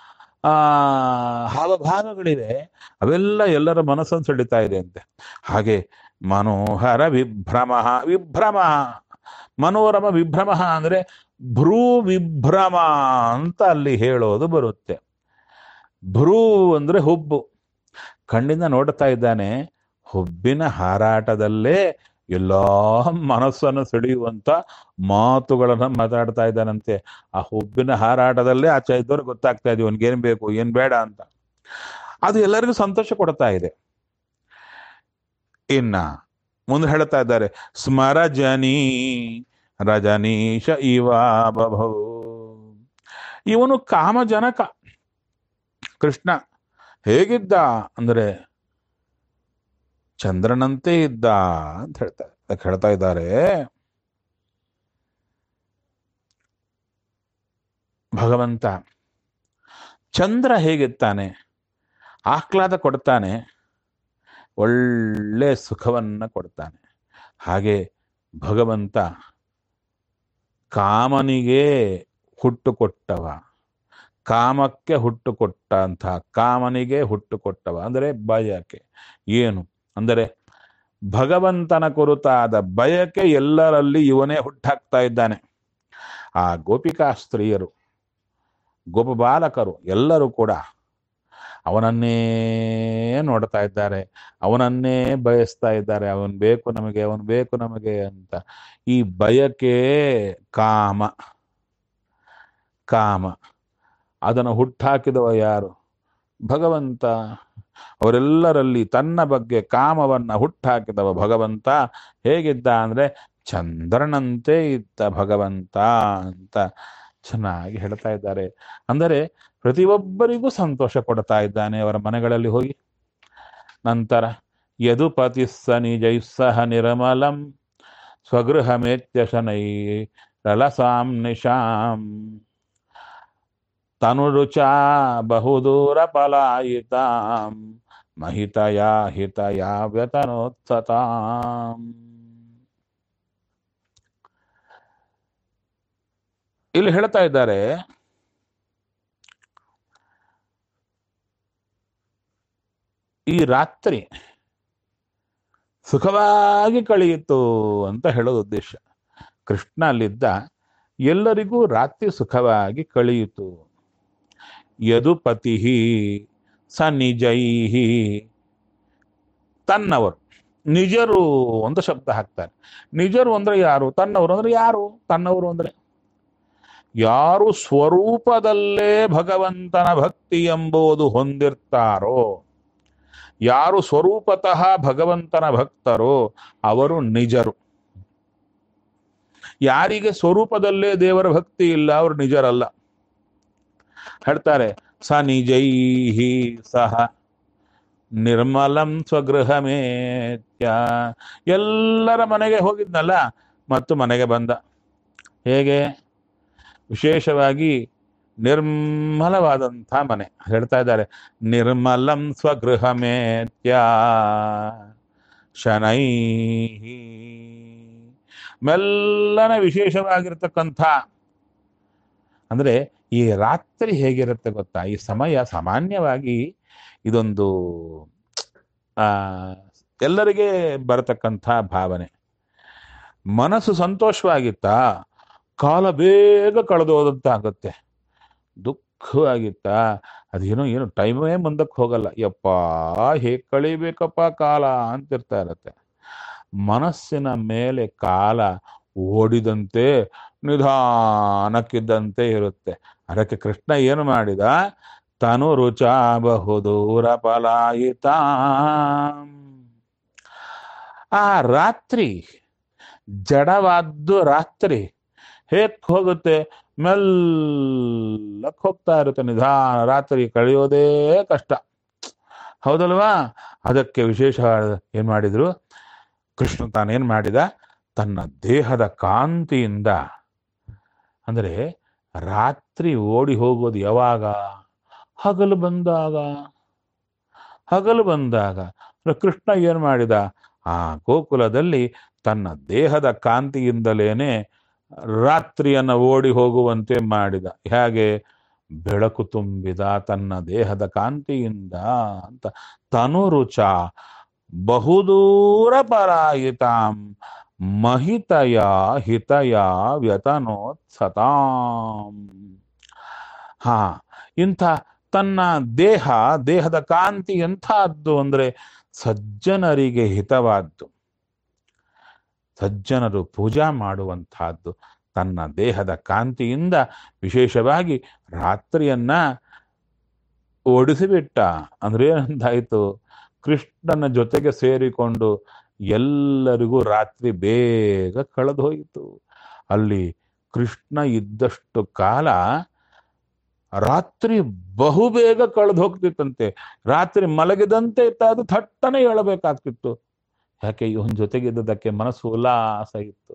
ಹಾವಭಾವಗಳಿವೆ, ಅವೆಲ್ಲ ಎಲ್ಲರ ಮನಸ್ಸನ್ನು ಸೆಳೀತಾ ಇದೆ ಅಂತೆ. ಹಾಗೆ ಮನೋಹರ ವಿಭ್ರಮ. ವಿಭ್ರಮ, ಮನೋರಮ ವಿಭ್ರಮ ಅಂದ್ರೆ ಭ್ರೂ ವಿಭ್ರಮ ಅಂತ ಅಲ್ಲಿ ಹೇಳೋದು ಬರುತ್ತೆ. ಭ್ರೂ ಅಂದ್ರೆ ಹುಬ್ಬು, ಕಣ್ಣಿಂದ ನೋಡ್ತಾ ಇದ್ದಾನೆ, ಹುಬ್ಬಿನ ಹಾರಾಟದಲ್ಲೇ ಎಲ್ಲಾ ಮನಸ್ಸನ್ನು ಸೆಳೆಯುವಂತ ಮಾತುಗಳನ್ನ ಮಾತಾಡ್ತಾ ಇದ್ದಾನಂತೆ. ಆ ಹುಬ್ಬಿನ ಹಾರಾಟದಲ್ಲೇ ಆಚೆ ಇದ್ದವ್ರಿಗೆ ಗೊತ್ತಾಗ್ತಾ ಇದೆ ಇವನ್ಗೇನ್ ಬೇಕು ಏನ್ ಬೇಡ ಅಂತ. ಅದು ಎಲ್ಲರಿಗೂ ಸಂತೋಷ ಕೊಡ್ತಾ ಇದೆ. ಇನ್ನ ಮುಂದೆ ಹೇಳ್ತಾ ಇದ್ದಾರೆ, ಸ್ಮರಜನಿ ರಜನೀಶ ಇವಾ ಬಭೋ. ಇವನು ಕಾಮಜನಕ. ಕೃಷ್ಣ ಹೇಗಿದ್ದ ಅಂದ್ರೆ ಚಂದ್ರನಂತೆ ಇದ್ದ ಅಂತ ಹೇಳ್ತಾ ಇದ್ದಾರೆ. ಭಗವಂತ ಚಂದ್ರ ಹೇಗಿರ್ತಾನೆ, ಆಹ್ಲಾದ ಕೊಡ್ತಾನೆ, ಒಳ್ಳೆ ಸುಖವನ್ನ ಕೊಡ್ತಾನೆ. ಹಾಗೆ ಭಗವಂತ ಕಾಮನಿಗೆ ಹುಟ್ಟು ಕೊಟ್ಟವ, ಕಾಮಕ್ಕೆ ಹುಟ್ಟು ಕೊಟ್ಟ ಅಂತ, ಕಾಮನಿಗೆ ಹುಟ್ಟು ಕೊಟ್ಟವ ಅಂದರೆ ಬಯಕೆ. ಏನು ಅಂದರೆ ಭಗವಂತನ ಕುರಿತಾದ ಬಯಕೆ ಎಲ್ಲರಲ್ಲಿ ಇವನೇ ಹುಟ್ಟಾಕ್ತಾ ಇದ್ದಾನೆ. ಆ ಗೋಪಿಕಾ ಸ್ತ್ರೀಯರು, ಗೋಪಬಾಲಕರು ಎಲ್ಲರೂ ಕೂಡ ಅವನನ್ನೇ ನೋಡ್ತಾ ಇದ್ದಾರೆ, ಅವನನ್ನೇ ಬಯಸ್ತಾ ಇದ್ದಾರೆ. ಅವನ್ ಬೇಕು ನಮಗೆ, ಅವನ್ ಬೇಕು ನಮಗೆ ಅಂತ. ಈ ಬಯಕೆ ಕಾಮ. ಕಾಮ ಅದನ್ನು ಹುಟ್ಟಾಕಿದವ ಯಾರು? ಭಗವಂತ. ಅವರೆಲ್ಲರಲ್ಲಿ ತನ್ನ ಬಗ್ಗೆ ಕಾಮವನ್ನ ಹುಟ್ಟಾಕಿದವ ಭಗವಂತ. ಹೇಗಿದ್ದ ಅಂದ್ರೆ ಚಂದ್ರನಂತೆ ಇದ್ದ ಭಗವಂತ ಅಂತ ಚೆನ್ನಾಗಿ ಹೇಳ್ತಾ ಇದ್ದಾರೆ. ಅಂದರೆ ಪ್ರತಿಯೊಬ್ಬರಿಗೂ ಸಂತೋಷ ಕೊಡ್ತಾ ಇದ್ದಾನೆ ಅವರ ಮನೆಗಳಲ್ಲಿ ಹೋಗಿ. ನಂತರ ಯದುಪತಿ ಸ ನಿಜೈಸ್ಸಹ ನಿರ್ಮಲಂ ಸ್ವಗೃಹಮೇತ್ಯ ಶನೈ ರಲಸಾಂ ನಿಶಾಂ ತನುರುಚಾ ಬಹುದೂರ ಪಲಾಯಿತಾಂ ಮಹಿತಯಾ ಹಿತಯಾ ವ್ಯತನೋತ್ಸತಾಂ. ಇಲ್ಲಿ ಹೇಳ್ತಾ ಇದ್ದಾರೆ, ಈ ರಾತ್ರಿ ಸುಖವಾಗಿ ಕಳೆಯಿತು ಅಂತ ಹೇಳೋದು ಉದ್ದೇಶ. ಕೃಷ್ಣ ಅಲ್ಲಿದ್ದ, ಎಲ್ಲರಿಗೂ ರಾತ್ರಿ ಸುಖವಾಗಿ ಕಳೆಯಿತು. ಯದುಪತಿ ಸ ನಿಜೈಹಿ, ತನ್ನವರು, ನಿಜರು ಅಂತ ಶಬ್ದ ಹಾಕ್ತಾರೆ. ನಿಜರು ಅಂದ್ರೆ ಯಾರು? ತನ್ನವರು ಅಂದ್ರೆ ಯಾರು? ತನ್ನವರು ಅಂದ್ರೆ ಯಾರು ಸ್ವರೂಪದಲ್ಲೇ ಭಗವಂತನ ಭಕ್ತಿ ಎಂಬುದು ಹೊಂದಿರ್ತಾರೋ, ಯಾರು ಸ್ವರೂಪತಃ ಭಗವಂತನ ಭಕ್ತರೋ ಅವರು ನಿಜರು. ಯಾರಿಗೆ ಸ್ವರೂಪದಲ್ಲೇ ದೇವರ ಭಕ್ತಿ ಇಲ್ಲ ಅವರು ನಿಜರಲ್ಲ. ಹೇಳ್ತಾರೆ, ಸ ನಿಜೈಹಿ ಸಹ ನಿರ್ಮಲಂ ಸ್ವಗೃಹಮೇತ್ಯ. ಎಲ್ಲರ ಮನೆಗೆ ಹೋಗಿದ್ನಲ್ಲ, ಮತ್ತು ಮನೆಗೆ ಬಂದ. ಹೇಗೆ? ವಿಶೇಷವಾಗಿ ನಿರ್ಮಲವಾದಂಥ ಮನೆ. ಹೇಳ್ತಾ ಇದ್ದಾರೆ, ನಿರ್ಮಲಂ ಸ್ವಗೃಹಮೇತ್ಯ ಶನೈಹಿ. ಮೆಲ್ಲನೆ ವಿಶೇಷವಾಗಿರ್ತಕ್ಕಂಥ, ಅಂದ್ರೆ ಈ ರಾತ್ರಿ ಹೇಗಿರುತ್ತೆ ಗೊತ್ತಾ? ಈ ಸಮಯ ಸಾಮಾನ್ಯವಾಗಿ ಇದೊಂದು ಎಲ್ಲರಿಗೆ ಬರತಕ್ಕಂಥ ಭಾವನೆ. ಮನಸ್ಸು ಸಂತೋಷವಾಗಿತ್ತಾ, ಕಾಲ ಬೇಗ ಕಳೆದೋದಂತ ಆಗುತ್ತೆ. ದುಃಖವಾಗಿತ್ತಾ, ಏನು ಟೈಮೇ ಮುಂದಕ್ಕೆ ಹೋಗಲ್ಲ. ಯಪ್ಪ ಹೇಗೆ ಕಳಿಬೇಕಪ್ಪ ಕಾಲ ಅಂತಿರ್ತಾ ಇರತ್ತೆ. ಮನಸ್ಸಿನ ಮೇಲೆ ಕಾಲ ಓಡಿದಂತೆ ನಿಧಾನಕ್ಕಿದ್ದಂತೆ ಇರುತ್ತೆ. ಅದಕ್ಕೆ ಕೃಷ್ಣ ಏನು ಮಾಡಿದ? ತನು ರುಚ ಬಹುದೂರ ಪಲಾಯಿತ. ಆ ರಾತ್ರಿ, ಜಡವಾದ್ದು ರಾತ್ರಿ ಹೇಗ್ ಹೋಗುತ್ತೆ? ಮೆಲ್ಲಕ್ಕೆ ಹೋಗ್ತಾ ಇರುತ್ತೆ, ನಿಧಾನ. ರಾತ್ರಿ ಕಳೆಯೋದೇ ಕಷ್ಟ, ಹೌದಲ್ವಾ? ಅದಕ್ಕೆ ವಿಶೇಷ ಏನ್ ಮಾಡಿದ್ರು ಕೃಷ್ಣ? ತಾನೇನ್ ಮಾಡಿದ? ತನ್ನ ದೇಹದ ಕಾಂತಿಯಿಂದ, ಅಂದ್ರೆ ರಾತ್ರಿ ಓಡಿ ಹೋಗೋದು ಯಾವಾಗ? ಹಗಲು ಬಂದಾಗ. ಹಗಲು ಬಂದಾಗ ಕೃಷ್ಣ ಏನ್ ಮಾಡಿದ? ಆ ಗೋಕುಲದಲ್ಲಿ ತನ್ನ ದೇಹದ ಕಾಂತಿಯಿಂದಲೇನೆ ರಾತ್ರಿಯನ್ನು ಓಡಿ ಹೋಗುವಂತೆ ಮಾಡಿದ. ಹೇಗೆ? ಬೆಳಕು ತುಂಬಿದ ತನ್ನ ದೇಹದ ಕಾಂತಿಯಿಂದ ಅಂತ. ತನುರುಚ ಬಹುದೂರ ಪರಾಯಿತಾಂ ಮಹಿತಯ ಹಿತಯ ವ್ಯತನೋತ್ಸತಾಂ. ಇಂಥ ತನ್ನ ದೇಹದ ಕಾಂತಿ ಎಂಥದ್ದು ಅಂದ್ರೆ ಸಜ್ಜನರಿಗೆ ಹಿತವಾದ್ದು, ಸಜ್ಜನರು ಪೂಜಾ ಮಾಡುವಂತಹದ್ದು. ತನ್ನ ದೇಹದ ಕಾಂತಿಯಿಂದ ವಿಶೇಷವಾಗಿ ರಾತ್ರಿಯನ್ನ ಓಡಿಸಿಬಿಟ್ಟ. ಅಂದ್ರೆ ಏನಂತಾಯ್ತು? ಕೃಷ್ಣನ ಜೊತೆಗೆ ಸೇರಿಕೊಂಡು ಎಲ್ಲರಿಗೂ ರಾತ್ರಿ ಬೇಗ ಕಳೆದು ಹೋಯಿತು. ಅಲ್ಲಿ ಕೃಷ್ಣ ಇದ್ದಷ್ಟು ಕಾಲ ರಾತ್ರಿ ಬಹುಬೇಗ ಕಳೆದು ಹೋಗ್ತಿತ್ತಂತೆ. ರಾತ್ರಿ ಮಲಗಿದಂತೆ ಇತ್ತ, ಅದು ಥಟ್ಟನೆ ಹೇಳಬೇಕಾಗ್ತಿತ್ತು. ಯಾಕೆ? ಇವನ್ ಜೊತೆಗಿದ್ದದಕ್ಕೆ ಮನಸ್ಸು ಉಲ್ಲಾಸ ಇತ್ತು.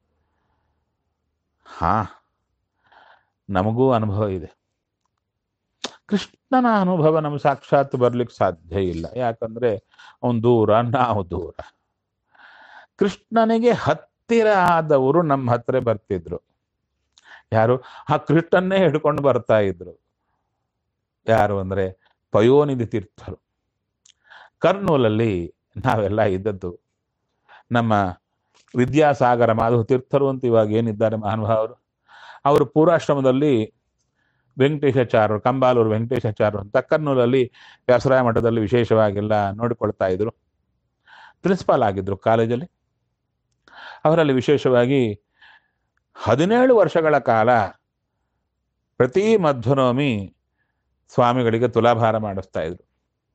ನಮಗೂ ಅನುಭವ ಇದೆ. ಕೃಷ್ಣನ ಅನುಭವ ನಮ್ಗೆ ಸಾಕ್ಷಾತ್ ಬರ್ಲಿಕ್ಕೆ ಸಾಧ್ಯ ಇಲ್ಲ. ಯಾಕಂದ್ರೆ ಅವನು ದೂರ, ನಾವು ದೂರ. ಕೃಷ್ಣನಿಗೆ ಹತ್ತಿರ ಆದವರು ನಮ್ಮ ಹತ್ರ ಬರ್ತಿದ್ರು. ಯಾರು? ಆ ಕೃಷ್ಣನ್ನೇ ಹಿಡ್ಕೊಂಡು ಬರ್ತಾ ಇದ್ರು. ಯಾರು ಅಂದ್ರೆ ಪಯೋನಿಧಿ ತೀರ್ಥರು. ಕರ್ನೂಲಲ್ಲಿ ನಾವೆಲ್ಲ ಇದ್ದದ್ದು. ನಮ್ಮ ವಿದ್ಯಾಸಾಗರ ಮಾಧವ ತೀರ್ಥರು ಅಂತ ಇವಾಗ ಏನಿದ್ದಾರೆ ಮಹಾನುಭಾವರು, ಅವರು ಪೂರ್ವಾಶ್ರಮದಲ್ಲಿ ವೆಂಕಟೇಶಾಚಾರ್ಯರು, ಕಂಬಾಲೂರು ವೆಂಕಟೇಶಾಚಾರ್ಯರು ಅಂತ ಕರ್ನೂಲಲ್ಲಿ ವ್ಯಾಸರಾಯ ಮಠದಲ್ಲಿ ವಿಶೇಷವಾಗೆಲ್ಲ ನೋಡಿಕೊಳ್ತಾ ಇದ್ರು. ಪ್ರಿನ್ಸಿಪಾಲ್ ಆಗಿದ್ರು ಕಾಲೇಜಲ್ಲಿ. ಅವರಲ್ಲಿ ವಿಶೇಷವಾಗಿ 17 ವರ್ಷಗಳ ಕಾಲ ಪ್ರತಿ ಮಧ್ವನವಮಿ ಸ್ವಾಮಿಗಳಿಗೆ ತುಲಾಭಾರ ಮಾಡಿಸ್ತಾ ಇದ್ರು.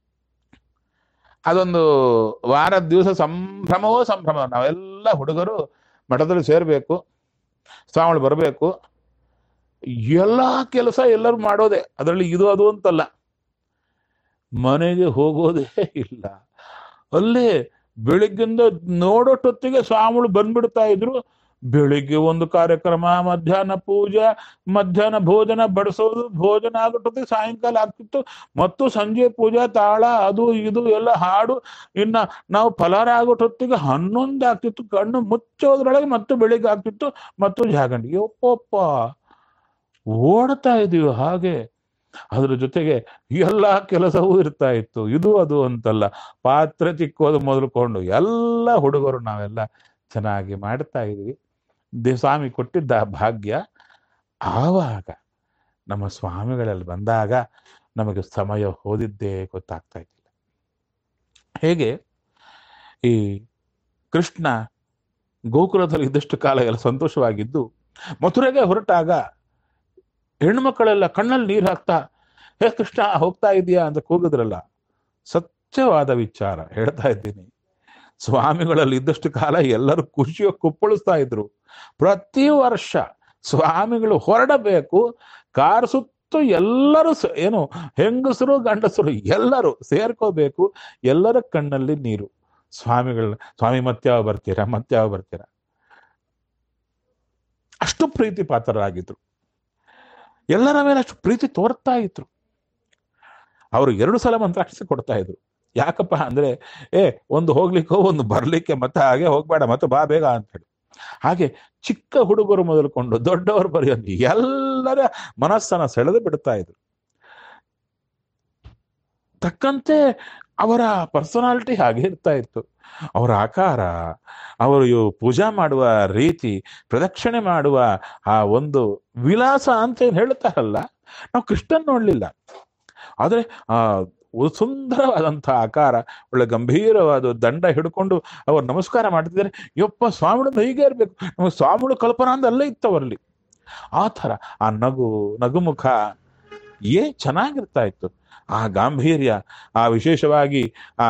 ಅದೊಂದು ವಾರದ ದಿವಸ ಸಂಭ್ರಮವೋ ಸಂಭ್ರಮ. ನಾವೆಲ್ಲ ಹುಡುಗರು ಮಠದಲ್ಲಿ ಸೇರ್ಬೇಕು, ಸ್ವಾಮಿಗಳು ಬರಬೇಕು, ಎಲ್ಲ ಕೆಲಸ ಎಲ್ಲರೂ ಮಾಡೋದೆ. ಅದರಲ್ಲಿ ಇದು ಅದು ಅಂತಲ್ಲ, ಮನೆಗೆ ಹೋಗೋದೇ ಇಲ್ಲ. ಅಲ್ಲೇ ಬೆಳಿಗ್ಗಿಂದ ನೋಡೋಟೊತ್ತಿಗೆ ಸ್ವಾಮಿಗಳು ಬಂದ್ಬಿಡ್ತಾ ಇದ್ರು. ಬೆಳಿಗ್ಗೆ ಒಂದು ಕಾರ್ಯಕ್ರಮ, ಮಧ್ಯಾಹ್ನ ಪೂಜೆ, ಮಧ್ಯಾಹ್ನ ಭೋಜನ ಬಡಿಸೋದು, ಭೋಜನ ಆಗೋಟೊತ್ತಿಗೆ ಸಾಯಂಕಾಲ ಆಗ್ತಿತ್ತು, ಮತ್ತು ಸಂಜೆ ಪೂಜಾ ತಾಳ ಅದು ಇದು ಎಲ್ಲ ಹಾಡು. ಇನ್ನ ನಾವು ಫಲಾರ ಆಗೋಟೊತ್ತಿಗೆ 11 ಆಗ್ತಿತ್ತು, ಕಣ್ಣು ಮುಚ್ಚೋದ್ರೊಳಗೆ ಮತ್ತು ಬೆಳಿಗ್ಗೆ ಆಗ್ತಿತ್ತು, ಮತ್ತು ಜಾಗಂಡಿ. ಒಪ್ಪೊಪ್ಪ ಓಡ್ತಾ ಇದೀವಿ ಹಾಗೆ. ಅದ್ರ ಜೊತೆಗೆ ಎಲ್ಲ ಕೆಲಸವೂ ಇರ್ತಾ ಇತ್ತು. ಇದು ಅದು ಅಂತಲ್ಲ, ಪಾತ್ರೆ ತಿಕ್ಕೋದು ಮೊದಲುಕೊಂಡು ಎಲ್ಲ ಹುಡುಗರು ನಾವೆಲ್ಲ ಚೆನ್ನಾಗಿ ಮಾಡ್ತಾ ಇದೀವಿ. ಸ್ವಾಮಿ ಕೊಟ್ಟಿದ್ದ ಭಾಗ್ಯ. ಆವಾಗ ನಮ್ಮ ಸ್ವಾಮಿಗಳಲ್ಲಿ ಬಂದಾಗ ನಮಗೆ ಸಮಯ ಹೋದಿದ್ದೇ ಗೊತ್ತಾಗ್ತಾ ಇದ್ದಿಲ್ಲ. ಹೇಗೆ ಈ ಕೃಷ್ಣ ಗೋಕುಲದಲ್ಲಿ ಇದ್ದಷ್ಟು ಕಾಲ ಎಲ್ಲ ಸಂತೋಷವಾಗಿದ್ದು, ಮಥುರೆಗೆ ಹೊರಟಾಗ ಹೆಣ್ಮಕ್ಕಳೆಲ್ಲ ಕಣ್ಣಲ್ಲಿ ನೀರು ಹಾಕ್ತಾ, ಹೇ ಕೃಷ್ಣ ಹೋಗ್ತಾ ಇದೀಯಾ ಅಂತ ಕೂಗಿದ್ರಲ್ಲ, ಸತ್ಯವಾದ ವಿಚಾರ ಹೇಳ್ತಾ ಇದ್ದೀನಿ. ಸ್ವಾಮಿಗಳಲ್ಲಿ ಇದ್ದಷ್ಟು ಕಾಲ ಎಲ್ಲರೂ ಖುಷಿಯ ಕುಪ್ಪಳಿಸ್ತಾ ಇದ್ರು. ಪ್ರತಿ ವರ್ಷ ಸ್ವಾಮಿಗಳು ಹೊರಡಬೇಕು, ಕಾರ್ ಸುತ್ತು ಎಲ್ಲರೂ ಏನು ಹೆಂಗಸರು ಗಂಡಸರು ಎಲ್ಲರೂ ಸೇರ್ಕೋಬೇಕು, ಎಲ್ಲರ ಕಣ್ಣಲ್ಲಿ ನೀರು. ಸ್ವಾಮಿ ಮತ್ಯಾವ ಬರ್ತೀರಾ, ಮತ್ಯಾವ ಬರ್ತೀರಾ, ಅಷ್ಟು ಪ್ರೀತಿ ಪಾತ್ರರಾಗಿದ್ರು. ಎಲ್ಲರ ಮೇಲೆ ಅಷ್ಟು ಪ್ರೀತಿ ತೋರ್ತಾ ಇದ್ರು. ಅವರು 2 ಸಲ ಮಂತ್ರಾಕ್ಷತೆ ಕೊಡ್ತಾ ಇದ್ರು. ಯಾಕಪ್ಪ ಅಂದ್ರೆ, ಒಂದು ಹೋಗ್ಲಿಕ್ಕೋ ಒಂದು ಬರ್ಲಿಕ್ಕೆ, ಮತ್ತೆ ಹಾಗೆ ಹೋಗ್ಬೇಡ, ಮತ್ತೆ ಬಾ ಬೇಗ ಅಂತ ಹೇಳಿ. ಹಾಗೆ ಚಿಕ್ಕ ಹುಡುಗರು ಮೊದಲುಕೊಂಡು ದೊಡ್ಡವರು ಬರೆಯೋದು ಎಲ್ಲರ ಮನಸ್ಸನ್ನ ಸೆಳೆದು ಬಿಡ್ತಾ ಇದ್ರು. ತಕ್ಕಂತೆ ಅವರ ಪರ್ಸನಾಲಿಟಿ ಹಾಗೆ ಇರ್ತಾ ಇತ್ತು. ಅವರ ಆಕಾರ, ಅವರು ಪೂಜಾ ಮಾಡುವ ರೀತಿ, ಪ್ರದಕ್ಷಿಣೆ ಮಾಡುವ ಆ ಒಂದು ವಿಲಾಸ ಅಂತ ಏನ್ ಹೇಳ್ತಾರಲ್ಲ, ನಾವು ಕೃಷ್ಣನ್ ನೋಡ್ಲಿಲ್ಲ. ಆದ್ರೆ ಸುಂದರವಾದಂತಹ ಆಕಾರ, ಒಳ್ಳೆ ಗಂಭೀರವಾದ ದಂಡ ಹಿಡ್ಕೊಂಡು ಅವ್ರು ನಮಸ್ಕಾರ ಮಾಡ್ತಿದ್ದಾರೆ. ಯಪ್ಪ, ಸ್ವಾಮಿಗಳು ಹೀಗೆ ಇರ್ಬೇಕು, ನಮಗೆ ಸ್ವಾಮಿಗಳು ಕಲ್ಪನಾ ಅಂದ ಅಲ್ಲೇ ಇತ್ತವರಲ್ಲಿ. ಆ ಥರ ಆ ನಗುಮುಖ ಚೆನ್ನಾಗಿರ್ತಾ ಇತ್ತು. ಆ ಗಾಂಭೀರ್ಯ, ಆ ವಿಶೇಷವಾಗಿ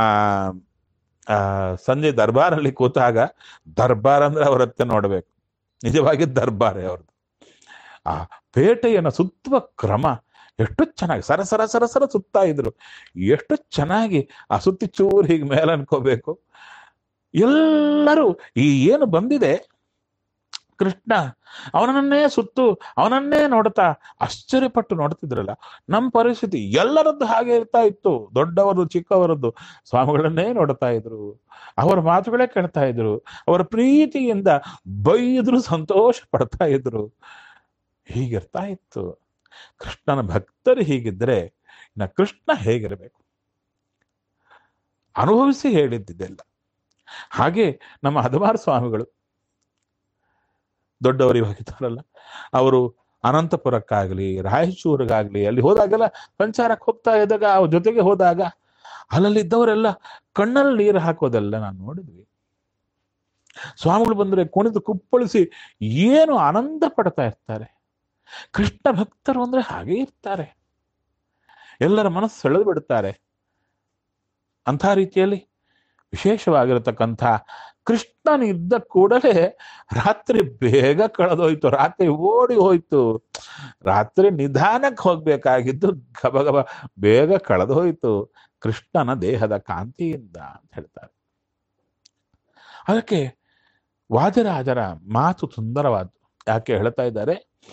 ಸಂಜೆ ದರ್ಬಾರಲ್ಲಿ ಕೂತಾಗ, ದರ್ಬಾರ್ ಅಂದ್ರೆ ಅವರತ್ತೆ ನೋಡ್ಬೇಕು, ನಿಜವಾಗಿ ದರ್ಬಾರೇ ಅವ್ರದ್ದು. ಆ ಪೇಟೆಯನ್ನು ಸುತ್ತುವ ಕ್ರಮ ಎಷ್ಟು ಚೆನ್ನಾಗಿ ಸರಸರ ಸರಸರ ಸುತ್ತಾ ಇದ್ರು. ಎಷ್ಟು ಚೆನ್ನಾಗಿ ಆ ಸುತ್ತಿ ಚೂರು ಹೀಗೆ ಮೇಲೆ ಅನ್ಕೋಬೇಕು. ಎಲ್ಲರೂ ಏನು ಬಂದಿದೆ ಕೃಷ್ಣ ಅವನನ್ನೇ ಸುತ್ತು, ಅವನನ್ನೇ ನೋಡ್ತಾ ಆಶ್ಚರ್ಯಪಟ್ಟು ನೋಡ್ತಿದ್ರಲ್ಲ. ನಮ್ಮ ಪರಿಸ್ಥಿತಿ ಎಲ್ಲರದ್ದು ಹಾಗೆ ಇರ್ತಾ ಇತ್ತು. ದೊಡ್ಡವರದ್ದು ಚಿಕ್ಕವರದ್ದು ಸ್ವಾಮಿಗಳನ್ನೇ ನೋಡ್ತಾ ಇದ್ರು, ಅವರ ಮಾತುಗಳೇ ಕೇಳ್ತಾ ಇದ್ರು, ಅವರ ಪ್ರೀತಿಯಿಂದ ಬೈದ್ರು, ಸಂತೋಷ ಪಡ್ತಾ ಇದ್ರು. ಹೀಗಿರ್ತಾ ಇತ್ತು. ಕೃಷ್ಣನ ಭಕ್ತರು ಹೀಗಿದ್ರೆ ಇನ್ನು ಕೃಷ್ಣ ಹೇಗಿರಬೇಕು ಅನುಭವಿಸಿ ಹೇಳಿದ್ದಿದೆಲ್ಲ. ಹಾಗೆ ನಮ್ಮ ಹದಮಾರ ಸ್ವಾಮಿಗಳು ದೊಡ್ಡವರು ಇವಾಗಿದ್ದಾರಲ್ಲ, ಅವರು ಅನಂತಪುರಕ್ಕಾಗ್ಲಿ ರಾಯಚೂರಿಗಾಗ್ಲಿ ಅಲ್ಲಿ ಹೋದಾಗೆಲ್ಲ ಸಂಚಾರಕ್ಕೆ ಹೋಗ್ತಾ ಇದ್ದಾಗ, ಅವ್ರ ಜೊತೆಗೆ ಹೋದಾಗ ಅಲ್ಲಲ್ಲಿದ್ದವರೆಲ್ಲ ಕಣ್ಣಲ್ಲಿ ನೀರು ಹಾಕೋದೆಲ್ಲ ನಾನು ನೋಡಿದ್ವಿ. ಸ್ವಾಮಿಗಳು ಬಂದ್ರೆ ಕುಣಿದು ಕುಪ್ಪಳಿಸಿ ಏನು ಆನಂದ ಪಡ್ತಾ ಇರ್ತಾರೆ. ಕೃಷ್ಣ ಭಕ್ತರು ಅಂದ್ರೆ ಹಾಗೆ ಇರ್ತಾರೆ, ಎಲ್ಲರ ಮನಸ್ಸು ಸೆಳೆದು ಬಿಡುತ್ತಾರೆ. ಅಂಥ ರೀತಿಯಲ್ಲಿ ವಿಶೇಷವಾಗಿರತಕ್ಕಂಥ ಕೃಷ್ಣನಿದ್ದ ಕೂಡಲೇ ರಾತ್ರಿ ಬೇಗ ಕಳೆದೋಯ್ತು, ರಾತ್ರಿ ಓಡಿ ಹೋಯ್ತು. ರಾತ್ರಿ ನಿಧಾನಕ್ಕೆ ಹೋಗ್ಬೇಕಾಗಿದ್ದು ಗಬಗಬ ಬೇಗ ಕಳೆದು ಹೋಯ್ತು ಕೃಷ್ಣನ ದೇಹದ ಕಾಂತಿಯಿಂದ ಅಂತ ಹೇಳ್ತಾರೆ. ಅದಕ್ಕೆ ವಾದಿರಾಜರ ಮಾತು ಸುಂದರವಾದ್ದು. ಯಾಕೆ ಹೇಳ್ತಾ ಇದ್ದಾರೆ,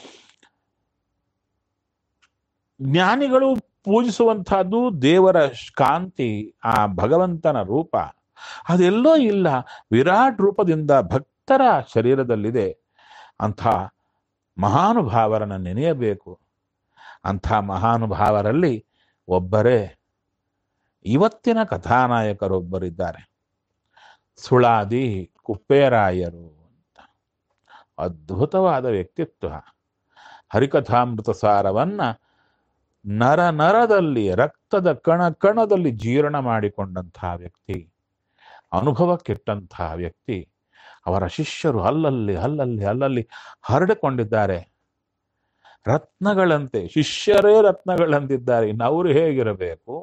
ಜ್ಞಾನಿಗಳು ಪೂಜಿಸುವಂತಹದ್ದು ದೇವರ ಕಾಂತಿ, ಆ ಭಗವಂತನ ರೂಪ ಅದೆಲ್ಲೋ ಇಲ್ಲ, ವಿರಾಟ್ ರೂಪದಿಂದ ಭಕ್ತರ ಶರೀರದಲ್ಲಿದೆ. ಅಂಥ ಮಹಾನುಭಾವರನ್ನು ನೆನೆಯಬೇಕು. ಅಂಥ ಮಹಾನುಭಾವರಲ್ಲಿ ಒಬ್ಬರೇ ಇವತ್ತಿನ ಕಥಾನಾಯಕರೊಬ್ಬರಿದ್ದಾರೆ, ಸುಳಾದಿ ಕುಪ್ಪೇರಾಯರು ಅಂತ. ಅದ್ಭುತವಾದ ವ್ಯಕ್ತಿತ್ವ. ಹರಿಕಥಾಮೃತ ಸಾರವನ್ನ ನರ ನರದಲ್ಲಿ, ರಕ್ತದ ಕಣ ಕಣದಲ್ಲಿ ಜೀರ್ಣ ಮಾಡಿಕೊಂಡಂತಹ ವ್ಯಕ್ತಿ, ಅನುಭವಕ್ಕಿಟ್ಟಂತಹ ವ್ಯಕ್ತಿ. ಅವರ ಶಿಷ್ಯರು ಅಲ್ಲಲ್ಲಿ ಅಲ್ಲಲ್ಲಿ ಅಲ್ಲಲ್ಲಿ ಹರಡಿಕೊಂಡಿದ್ದಾರೆ. ರತ್ನಗಳಂತೆ, ಶಿಷ್ಯರೇ ರತ್ನಗಳಂತಿದ್ದಾರೆ, ಇನ್ನು ಅವರು ಹೇಗಿರಬೇಕು?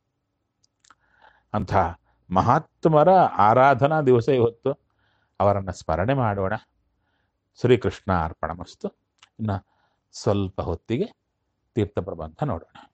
ಅಂಥ ಮಹಾತ್ಮರ ಆರಾಧನಾ ದಿವಸ ಇವತ್ತು. ಅವರನ್ನು ಸ್ಮರಣೆ ಮಾಡೋಣ. ಶ್ರೀಕೃಷ್ಣ ಅರ್ಪಣಮಸ್ತು. ಇನ್ನು ಸ್ವಲ್ಪ ಹೊತ್ತಿಗೆ ತೀರ್ಥ ಪ್ರಬಂಧ ನೋಡೋಣ.